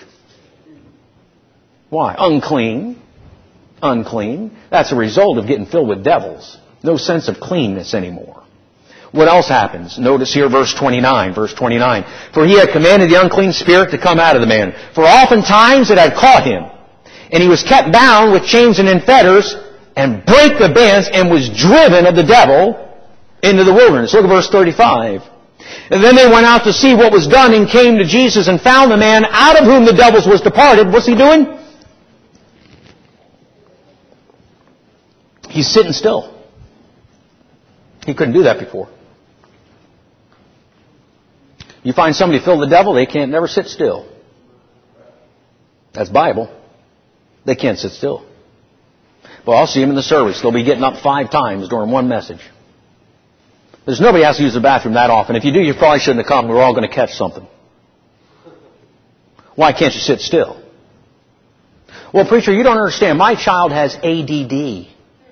[SPEAKER 1] Why? Unclean. Unclean. That's a result of getting filled with devils. No sense of cleanness anymore. What else happens? Notice here verse twenty-nine. Verse twenty-nine. For he had commanded the unclean spirit to come out of the man. For oftentimes it had caught him. And he was kept bound with chains and in fetters, and brake the bands, and was driven of the devil into the wilderness. Look at verse thirty-five. And then they went out to see what was done, and came to Jesus, and found the man out of whom the devils was departed. What's he doing? He's sitting still. He couldn't do that before. You find somebody filled with the devil, they can't never sit still. That's Bible. They can't sit still. But I'll see them in the service. They'll be getting up five times during one message. There's nobody has to use the bathroom that often. If you do, you probably shouldn't have come. We're all going to catch something. Why can't you sit still? Well, preacher, you don't understand. My child has A D D.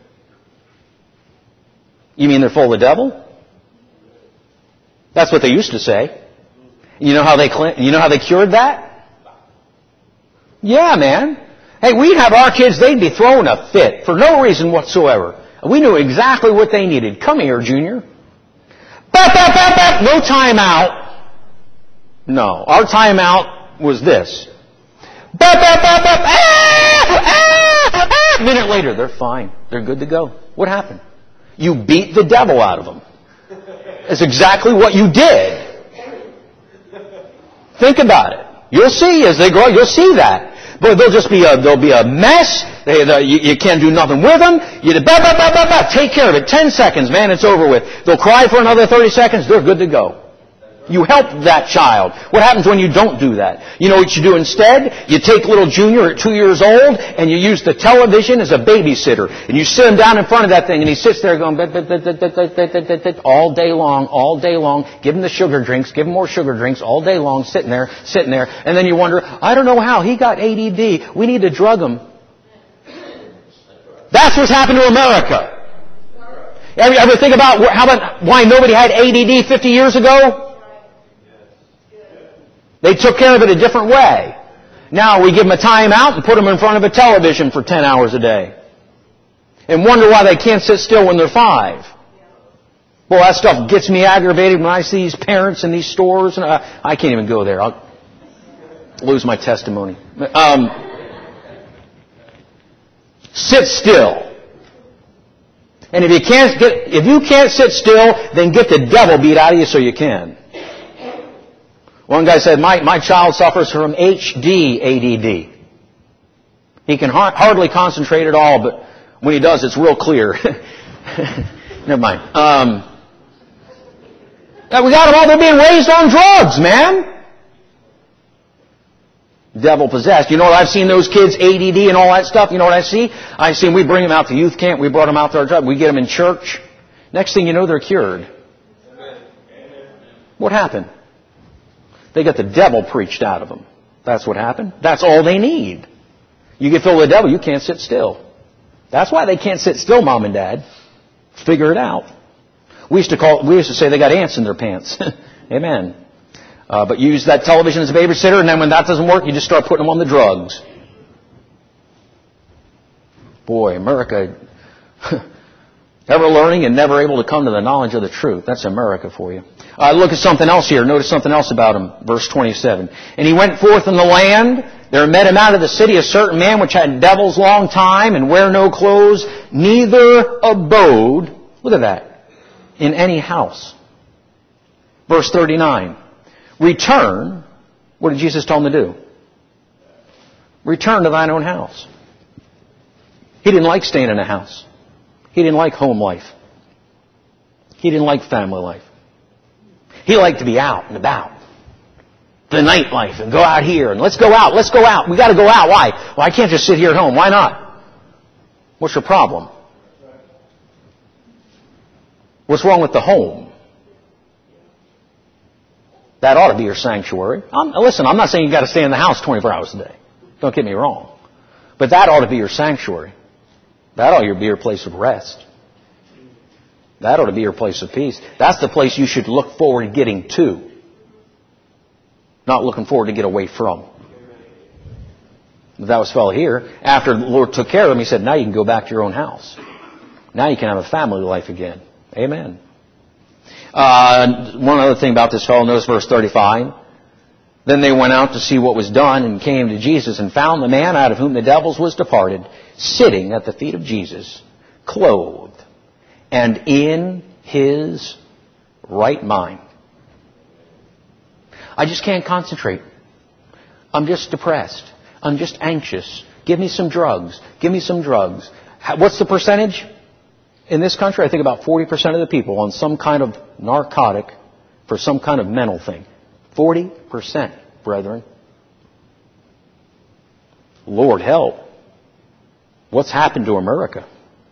[SPEAKER 1] You mean they're full of the devil? That's what they used to say. You know how they you know how they cured that? Yeah, man. Hey, we'd have our kids, they'd be throwing a fit for no reason whatsoever. We knew exactly what they needed. Come here, Junior. Bap, bap, bap, bap. No timeout. No. Our timeout was this. Bap, bap, bap, bap. Ah, ah, ah. A minute later, they're fine. They're good to go. What happened? You beat the devil out of them. That's exactly what you did. Think about it. You'll see as they grow, you'll see that. But they'll just be a, they'll be a mess. They, they, you, you can't do nothing with them. You bah, bah, bah, bah, bah. Take care of it. Ten seconds, man, it's over with. They'll cry for another thirty seconds. They're good to go. You help that child. What happens when you don't do that? You know what you do instead? You take little Junior at two years old and you use the television as a babysitter. And you sit him down in front of that thing and he sits there going bit, bit, bit, bit, bit, bit, bit, bit, bit, all day long, all day long. Give him the sugar drinks, give him more sugar drinks all day long, sitting there, sitting there. And then you wonder, I don't know how, he got A D D. We need to drug him. That's what's happened to America. Ever, ever think about how about why nobody had A D D fifty years ago? They took care of it a different way. Now we give them a time out and put them in front of a television for ten hours a day. And wonder why they can't sit still when they're five. Well, that stuff gets me aggravated when I see these parents in these stores. And I, I can't even go there. I'll lose my testimony. Um, sit still. And if you can't get, if you can't sit still, then get the devil beat out of you so you can. One guy said, my, my child suffers from H D A D D. He can ha- hardly concentrate at all, but when he does, it's real clear. Never mind. Um, we got them all. They're being raised on drugs, man. Devil possessed. You know what I've seen those kids, A D D and all that stuff? You know what I see? I've seen, we bring them out to youth camp. We brought them out to our job. We get them in church. Next thing you know, they're cured. What happened? They got the devil preached out of them. That's what happened. That's all they need. You get filled with the devil, you can't sit still. That's why they can't sit still, Mom and Dad. Figure it out. We used to call. We used to say they got ants in their pants. Amen. Uh, but you use that television as a babysitter, and then when that doesn't work, you just start putting them on the drugs. Boy, America, ever learning and never able to come to the knowledge of the truth. That's America for you. Uh, look at something else here. Notice something else about him. Verse twenty-seven. And he went forth in the land. There met him out of the city a certain man which had devils long time, and wear no clothes, neither abode, look at that, in any house. Verse thirty-nine. Return. What did Jesus tell him to do? Return to thine own house. He didn't like staying in a house. He didn't like home life. He didn't like family life. He liked to be out and about. The nightlife and go out here and let's go out, let's go out. We got to go out. Why? Well, I can't just sit here at home. Why not? What's your problem? What's wrong with the home? That ought to be your sanctuary. I'm, listen, I'm not saying you got to stay in the house twenty-four hours a day. Don't get me wrong. But that ought to be your sanctuary. That ought to be your place of rest. That ought to be your place of peace. That's the place you should look forward to getting to. Not looking forward to get away from. But that was fellow here. After the Lord took care of him, he said, now you can go back to your own house. Now you can have a family life again. Amen. Uh, one other thing about this fellow, notice verse thirty-five. Then they went out to see what was done and came to Jesus and found the man out of whom the devils was departed, sitting at the feet of Jesus, clothed and in his right mind. I just can't concentrate. I'm just depressed. I'm just anxious. Give me some drugs. Give me some drugs. What's the percentage? In this country, I think about forty percent of the people on some kind of narcotic for some kind of mental thing. forty percent, brethren. Lord help. What's happened to America?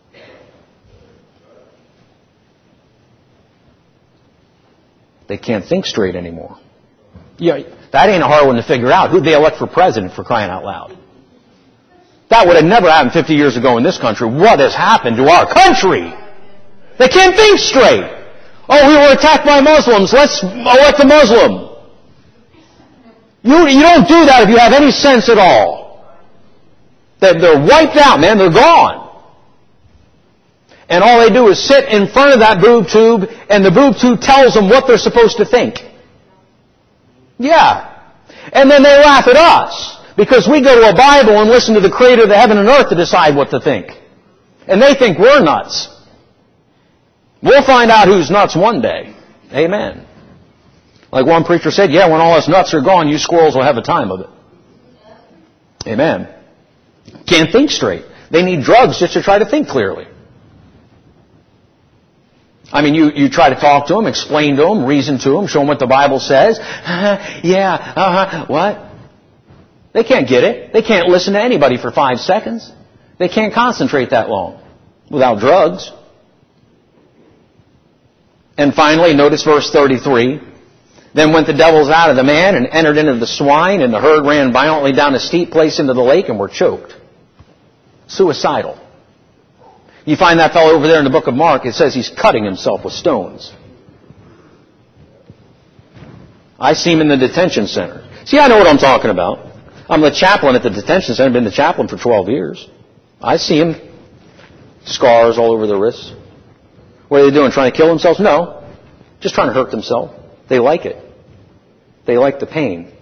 [SPEAKER 1] They can't think straight anymore. Yeah, that ain't a hard one to figure out. Who'd they elect for president, for crying out loud? That would have never happened fifty years ago in this country. What has happened to our country? They can't think straight. Oh, we were attacked by Muslims. Let's elect a Muslim. You, you don't do that if you have any sense at all. They're, they're wiped out, man. They're gone. And all they do is sit in front of that boob tube, and the boob tube tells them what they're supposed to think. Yeah. And then they laugh at us. Because we go to a Bible and listen to the Creator of the heaven and earth to decide what to think. And they think we're nuts. We'll find out who's nuts one day. Amen. Like one preacher said, yeah, when all us nuts are gone, you squirrels will have a time of it. Amen. Can't think straight. They need drugs just to try to think clearly. I mean, you, you try to talk to them, explain to them, reason to them, show them what the Bible says. Uh-huh, yeah, uh-huh, what? They can't get it. They can't listen to anybody for five seconds. They can't concentrate that long without drugs. And finally, notice verse thirty-three. Then went the devils out of the man and entered into the swine, and the herd ran violently down a steep place into the lake and were choked. Suicidal. You find that fellow over there in the book of Mark. It says he's cutting himself with stones. I see him in the detention center. See, I know what I'm talking about. I'm the chaplain at the detention center. I've been the chaplain for twelve years. I see him. Scars all over their wrists. What are they doing? Trying to kill themselves? No. Just trying to hurt themselves. They like it. They like the pain.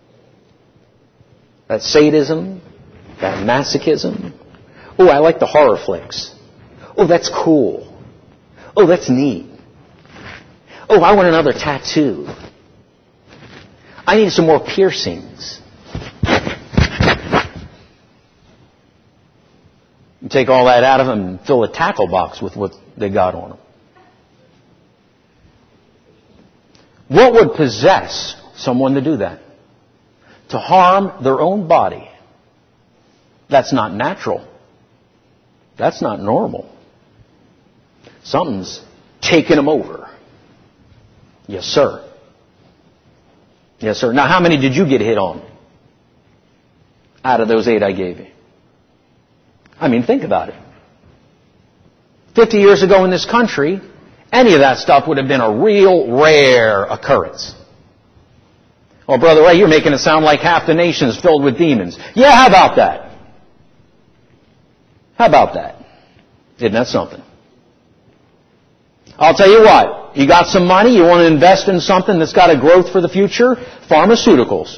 [SPEAKER 1] That sadism. That masochism. Oh, I like the horror flicks. Oh, that's cool. Oh, that's neat. Oh, I want another tattoo. I need some more piercings. You take all that out of them and fill a tackle box with what they got on them. What would possess someone to do that? To harm their own body. That's not natural. That's not normal. Something's taken them over. Yes, sir. Yes, sir. Now, how many did you get hit on out of those eight I gave you? I mean, think about it. Fifty years ago in this country, any of that stuff would have been a real rare occurrence. Oh, Brother Ray, you're making it sound like half the nation is filled with demons. Yeah, how about that? How about that? Isn't that something? I'll tell you what. You got some money, you want to invest in something that's got a growth for the future? Pharmaceuticals.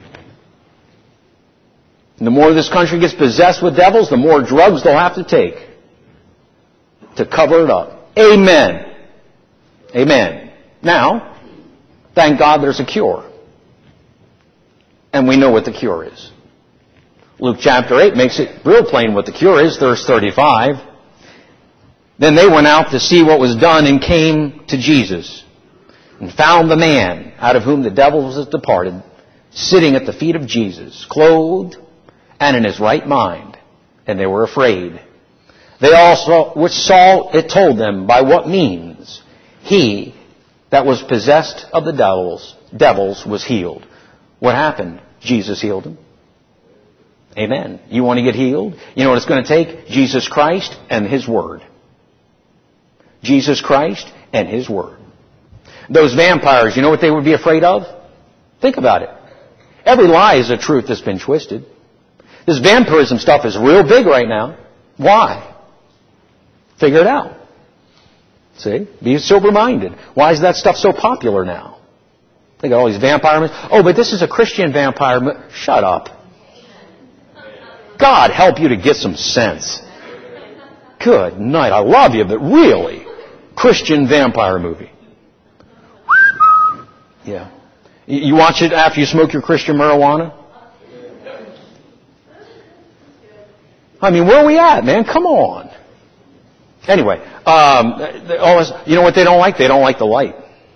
[SPEAKER 1] And the more this country gets possessed with devils, the more drugs they'll have to take to cover it up. Amen. Amen. Now, thank God there's a cure. And we know what the cure is. Luke chapter eight makes it real plain what the cure is, verse thirty-five. Then they went out to see what was done and came to Jesus and found the man out of whom the devil was departed, sitting at the feet of Jesus, clothed and in his right mind. And they were afraid. They also, which saw it, told them by what means he that was possessed of the devils, devils was healed. What happened? Jesus healed him. Amen. You want to get healed? You know what it's going to take? Jesus Christ and His Word. Jesus Christ and His Word. Those vampires, you know what they would be afraid of? Think about it. Every lie is a truth that's been twisted. This vampirism stuff is real big right now. Why? Figure it out. See? Be sober-minded. Why is that stuff so popular now? They got all these vampire movies. Oh, but this is a Christian vampire movie. Shut up. God help you to get some sense. Good night. I love you, but really, Christian vampire movie. Yeah. You watch it after you smoke your Christian marijuana? I mean, where are we at, man? Come on. Anyway, um, always, you know what they don't like? They don't like the light.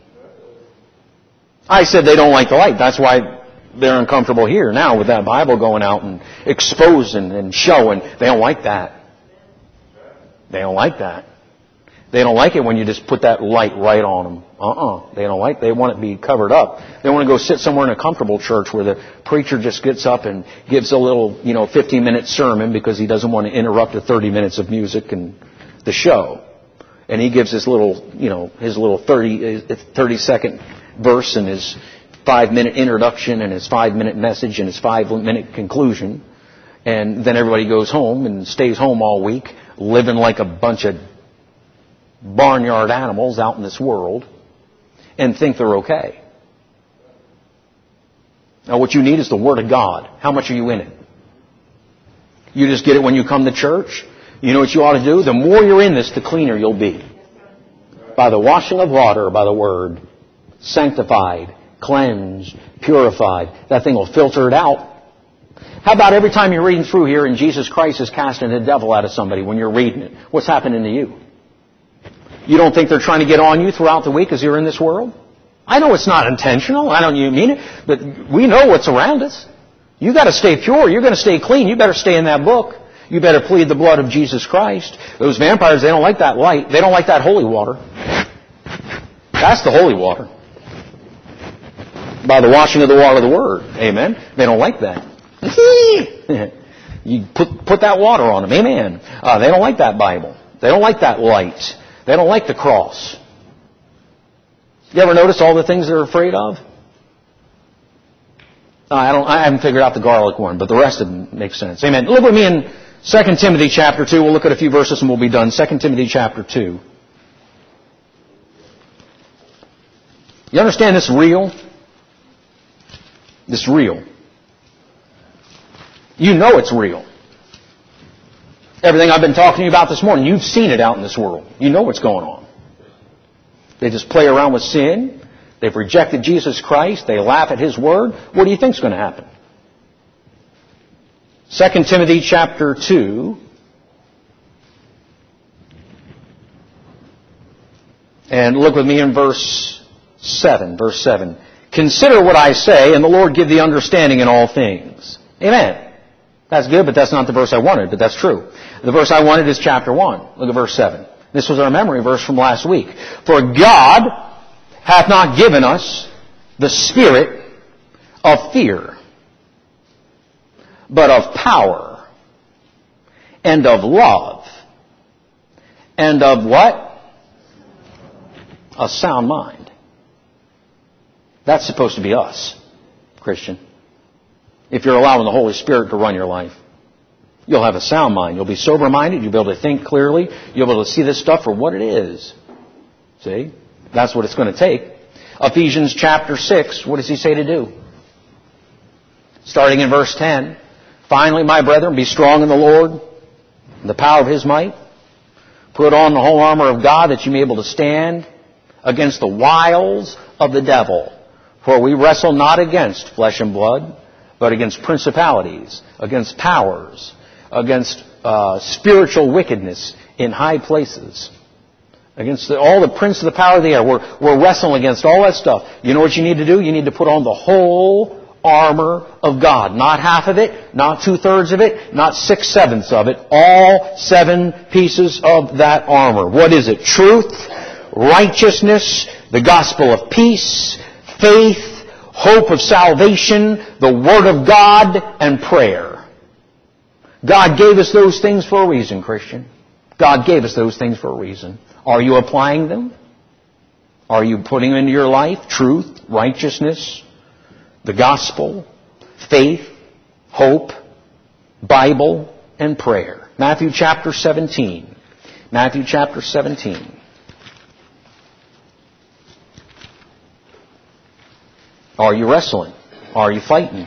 [SPEAKER 1] I said they don't like the light. That's why they're uncomfortable here now with that Bible going out and exposing and showing. They don't like that. They don't like that. They don't like it when you just put that light right on them. Uh-uh. They don't like. They want it to be covered up. They want to go sit somewhere in a comfortable church where the preacher just gets up and gives a little, you know, fifteen-minute sermon because he doesn't want to interrupt the thirty minutes of music and the show. And he gives his little, you know, his little thirty-second verse and his five-minute introduction and his five-minute message and his five-minute conclusion. And then everybody goes home and stays home all week, living like a bunch of barnyard animals out in this world and think they're okay. Now what you need is the Word of God. How much are you in it? You just get it when you come to church? You know what you ought to do? The more you're in this, the cleaner you'll be. By the washing of water, by the Word. Sanctified, cleansed, purified. That thing will filter it out. How about every time you're reading through here and Jesus Christ is casting the devil out of somebody when you're reading it? What's happening to you? You don't think they're trying to get on you throughout the week as you're in this world? I know it's not intentional. I don't mean it. But we know what's around us. You got to stay pure. You're going to stay clean. You better stay in that book. You better plead the blood of Jesus Christ. Those vampires, they don't like that light. They don't like that holy water. That's the holy water. By the washing of the water of the Word. Amen. They don't like that. You put, put that water on them. Amen. Uh, they don't like that Bible. They don't like that light. They don't like the cross. You ever notice all the things they're afraid of? Uh, I don't. I haven't figured out the garlic one, but the rest of them make sense. Amen. Look with me in Second Timothy chapter two. We'll look at a few verses and we'll be done. Second Timothy chapter two. You understand this real? This real. You know it's real. Everything I've been talking to you about this morning, you've seen it out in this world. You know what's going on. They just play around with sin. They've rejected Jesus Christ. They laugh at His Word. What do you think is going to happen? Second Timothy chapter two. And look with me in verse seven. Verse seven. Consider what I say, and the Lord give thee understanding in all things. Amen. That's good, but that's not the verse I wanted, but that's true. The verse I wanted is chapter one. Look at verse seven. This was our memory verse from last week. For God hath not given us the spirit of fear, but of power, and of love, and of what? A sound mind. That's supposed to be us, Christian. If you're allowing the Holy Spirit to run your life, you'll have a sound mind. You'll be sober-minded. You'll be able to think clearly. You'll be able to see this stuff for what it is. See? That's what it's going to take. Ephesians chapter six, what does he say to do? Starting in verse ten. Finally, my brethren, be strong in the Lord, in the power of His might. Put on the whole armor of God that you may be able to stand against the wiles of the devil. For we wrestle not against flesh and blood, but against principalities, against powers, against uh, spiritual wickedness in high places, against the, all the prince of the power of the air. We're, we're wrestling against all that stuff. You know what you need to do? You need to put on the whole armor of God. Not half of it, not two-thirds of it, not six-sevenths of it. All seven pieces of that armor. What is it? Truth, righteousness, the gospel of peace, faith, hope of salvation, the Word of God, and prayer. God gave us those things for a reason, Christian. God gave us those things for a reason. Are you applying them? Are you putting into your life truth, righteousness, the gospel, faith, hope, Bible, and prayer? Matthew chapter seventeen. Matthew chapter seventeen. Are you wrestling? Are you fighting?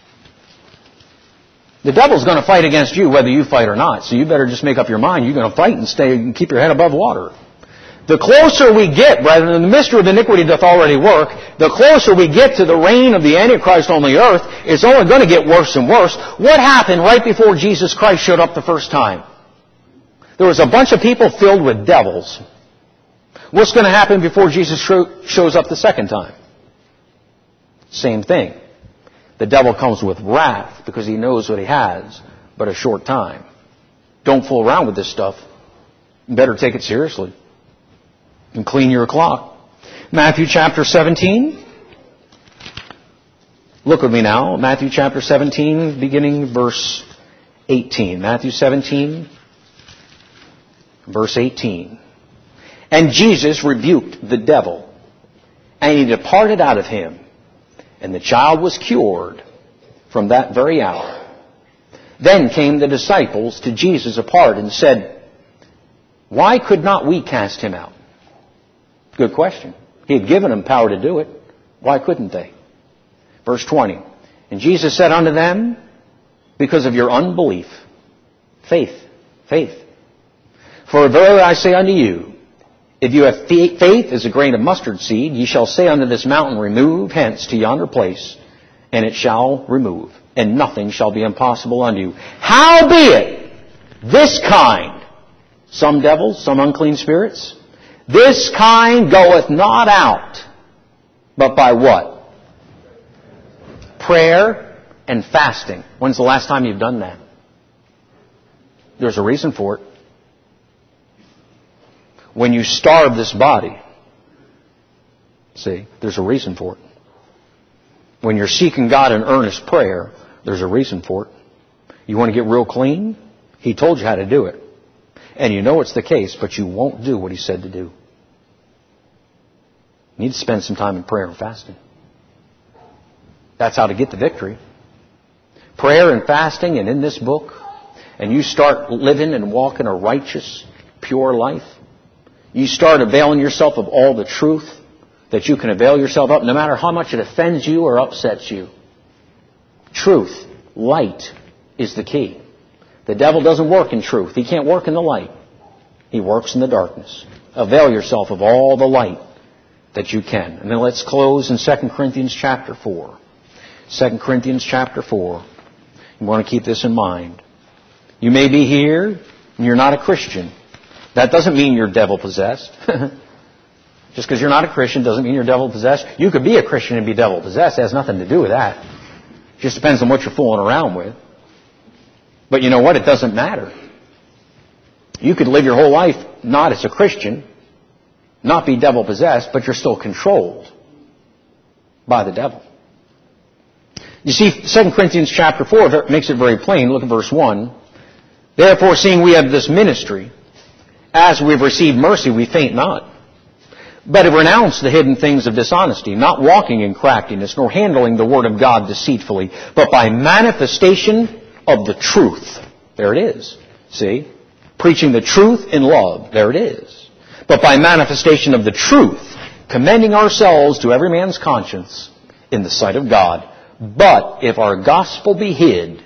[SPEAKER 1] The devil's going to fight against you whether you fight or not. So you better just make up your mind. You're going to fight and stay and keep your head above water. The closer we get, rather than the mystery of iniquity doth already work, the closer we get to the reign of the Antichrist on the earth, it's only going to get worse and worse. What happened right before Jesus Christ showed up the first time? There was a bunch of people filled with devils. What's going to happen before Jesus shows up the second time? Same thing. The devil comes with wrath because he knows what he has, but a short time. Don't fool around with this stuff. You better take it seriously and clean your clock. Matthew chapter seventeen. Look with me now. Matthew chapter seventeen, beginning verse eighteen. Matthew seventeen, verse eighteen. And Jesus rebuked the devil, and he departed out of him. And the child was cured from that very hour. Then came the disciples to Jesus apart and said, why could not we cast him out? Good question. He had given them power to do it. Why couldn't they? Verse twenty. And Jesus said unto them, because of your unbelief. Faith. Faith. For verily I say unto you, if you have faith as a grain of mustard seed, ye shall say unto this mountain, remove hence to yonder place, and it shall remove, and nothing shall be impossible unto you. Howbeit, this kind, some devils, some unclean spirits, this kind goeth not out, but by what? Prayer and fasting. When's the last time you've done that? There's a reason for it. When you starve this body, see, there's a reason for it. When you're seeking God in earnest prayer, there's a reason for it. You want to get real clean? He told you how to do it. And you know it's the case, but you won't do what He said to do. You need to spend some time in prayer and fasting. That's how to get the victory. Prayer and fasting, and in this book, and you start living and walking a righteous, pure life. You start availing yourself of all the truth that you can avail yourself of, no matter how much it offends you or upsets you. Truth, light, is the key. The devil doesn't work in truth. He can't work in the light. He works in the darkness. Avail yourself of all the light that you can. And then let's close in Second Corinthians chapter four. Second Corinthians chapter four. You want to keep this in mind. You may be here and you're not a Christian. That doesn't mean you're devil-possessed. Just because you're not a Christian doesn't mean you're devil-possessed. You could be a Christian and be devil-possessed. It has nothing to do with that. It just depends on what you're fooling around with. But you know what? It doesn't matter. You could live your whole life not as a Christian, not be devil-possessed, but you're still controlled by the devil. You see, Second Corinthians chapter four makes it very plain. Look at verse one. Therefore, seeing we have this ministry, as we have received mercy, we faint not, but have renounced the hidden things of dishonesty, not walking in craftiness, nor handling the word of God deceitfully, but by manifestation of the truth. There it is. See? Preaching the truth in love. There it is. But by manifestation of the truth, commending ourselves to every man's conscience in the sight of God. But if our gospel be hid,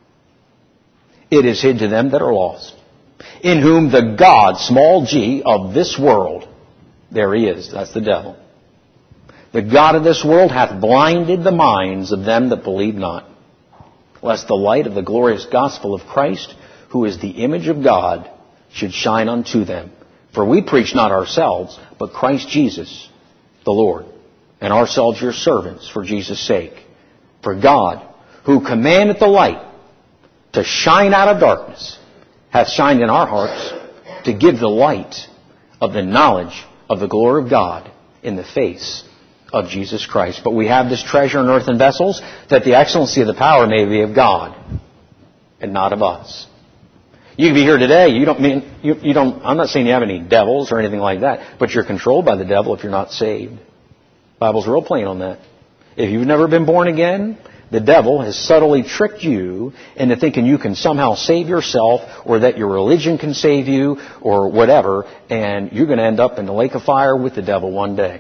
[SPEAKER 1] it is hid to them that are lost, in whom the God, small g, of this world, there he is, that's the devil, the God of this world hath blinded the minds of them that believe not, lest the light of the glorious gospel of Christ, who is the image of God, should shine unto them. For we preach not ourselves, but Christ Jesus, the Lord, and ourselves your servants for Jesus' sake. For God, who commandeth the light to shine out of darkness, hath shined in our hearts to give the light of the knowledge of the glory of God in the face of Jesus Christ. But we have this treasure in earthen vessels, that the excellency of the power may be of God and not of us. You can be here today. You don't mean you, you don't. I'm not saying you have any devils or anything like that, but you're controlled by the devil if you're not saved. The Bible's real plain on that. If you've never been born again, the devil has subtly tricked you into thinking you can somehow save yourself, or that your religion can save you, or whatever, and you're going to end up in the lake of fire with the devil one day.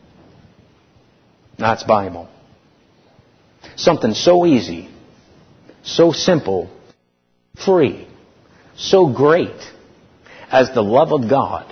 [SPEAKER 1] That's Bible. Something so easy, so simple, free, so great as the love of God,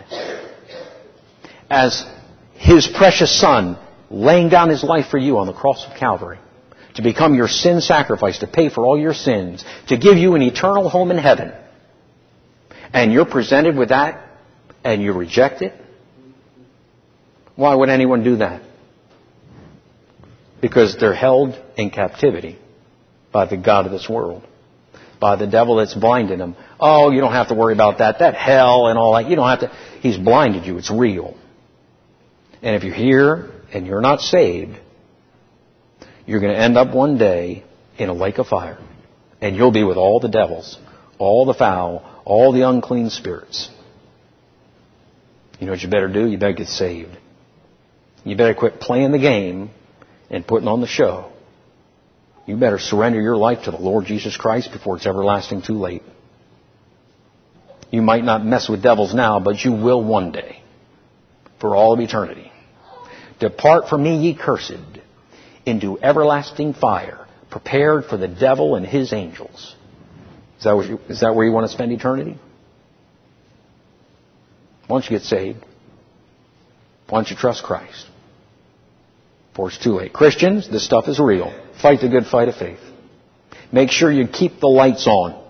[SPEAKER 1] as His precious Son laying down His life for you on the cross of Calvary, to become your sin sacrifice, to pay for all your sins, to give you an eternal home in heaven. And you're presented with that, and you reject it? Why would anyone do that? Because they're held in captivity by the god of this world, by the devil that's blinded them. Oh, you don't have to worry about that. That hell and all that. You don't have to. He's blinded you. It's real. And if you're here and you're not saved, you're going to end up one day in a lake of fire. And you'll be with all the devils, all the foul, all the unclean spirits. You know what you better do? You better get saved. You better quit playing the game and putting on the show. You better surrender your life to the Lord Jesus Christ before it's everlasting too late. You might not mess with devils now, but you will one day, for all of eternity. Depart from me, ye cursed, into everlasting fire, prepared for the devil and his angels. Is that, what you, is that where you want to spend eternity? Why don't you get saved? Why don't you trust Christ? Before it's too late. Christians, this stuff is real. Fight the good fight of faith. Make sure you keep the lights on.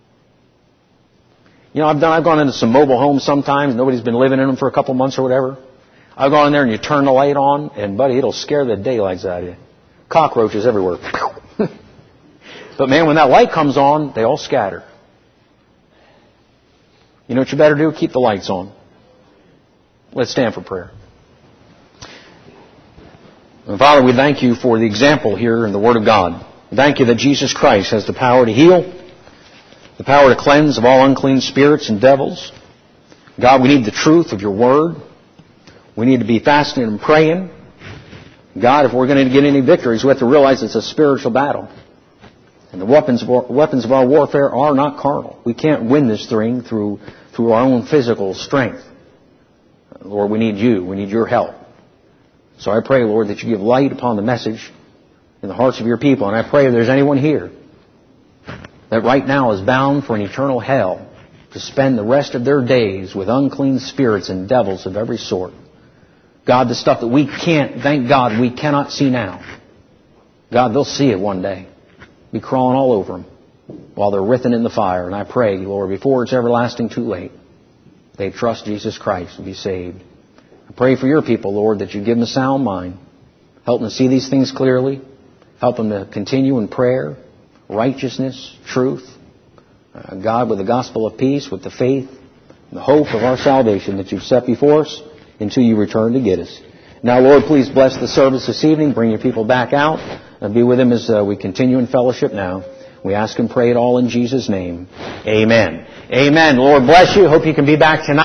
[SPEAKER 1] You know, I've done, I've gone into some mobile homes sometimes. Nobody's been living in them for a couple months or whatever. I've gone in there and you turn the light on, and buddy, it'll scare the daylights out of you. Cockroaches everywhere. But man, when that light comes on, they all scatter. You know what you better do? Keep the lights on. Let's stand for prayer. And Father, we thank you for the example here in the Word of God. We thank you that Jesus Christ has the power to heal, the power to cleanse of all unclean spirits and devils. God, we need the truth of your Word. We need to be fasting and praying. God, if we're going to get any victories, we have to realize it's a spiritual battle. And the weapons of our, weapons of our warfare are not carnal. We can't win this thing through, through our own physical strength. Lord, we need you. We need your help. So I pray, Lord, that you give light upon the message in the hearts of your people. And I pray if there's anyone here that right now is bound for an eternal hell to spend the rest of their days with unclean spirits and devils of every sort. God, the stuff that we can't, thank God, we cannot see now. God, they'll see it one day. Be crawling all over them while they're writhing in the fire. And I pray, Lord, before it's everlasting too late, they trust Jesus Christ and be saved. I pray for your people, Lord, that you give them a sound mind. Help them to see these things clearly. Help them to continue in prayer, righteousness, truth. Uh, God, with the gospel of peace, with the faith, and the hope of our salvation that you've set before us until you return to get us. Now, Lord, please bless the service this evening. Bring your people back out and be with them as uh, we continue in fellowship now. We ask and pray it all in Jesus' name. Amen. Amen. Lord bless you. Hope you can be back tonight.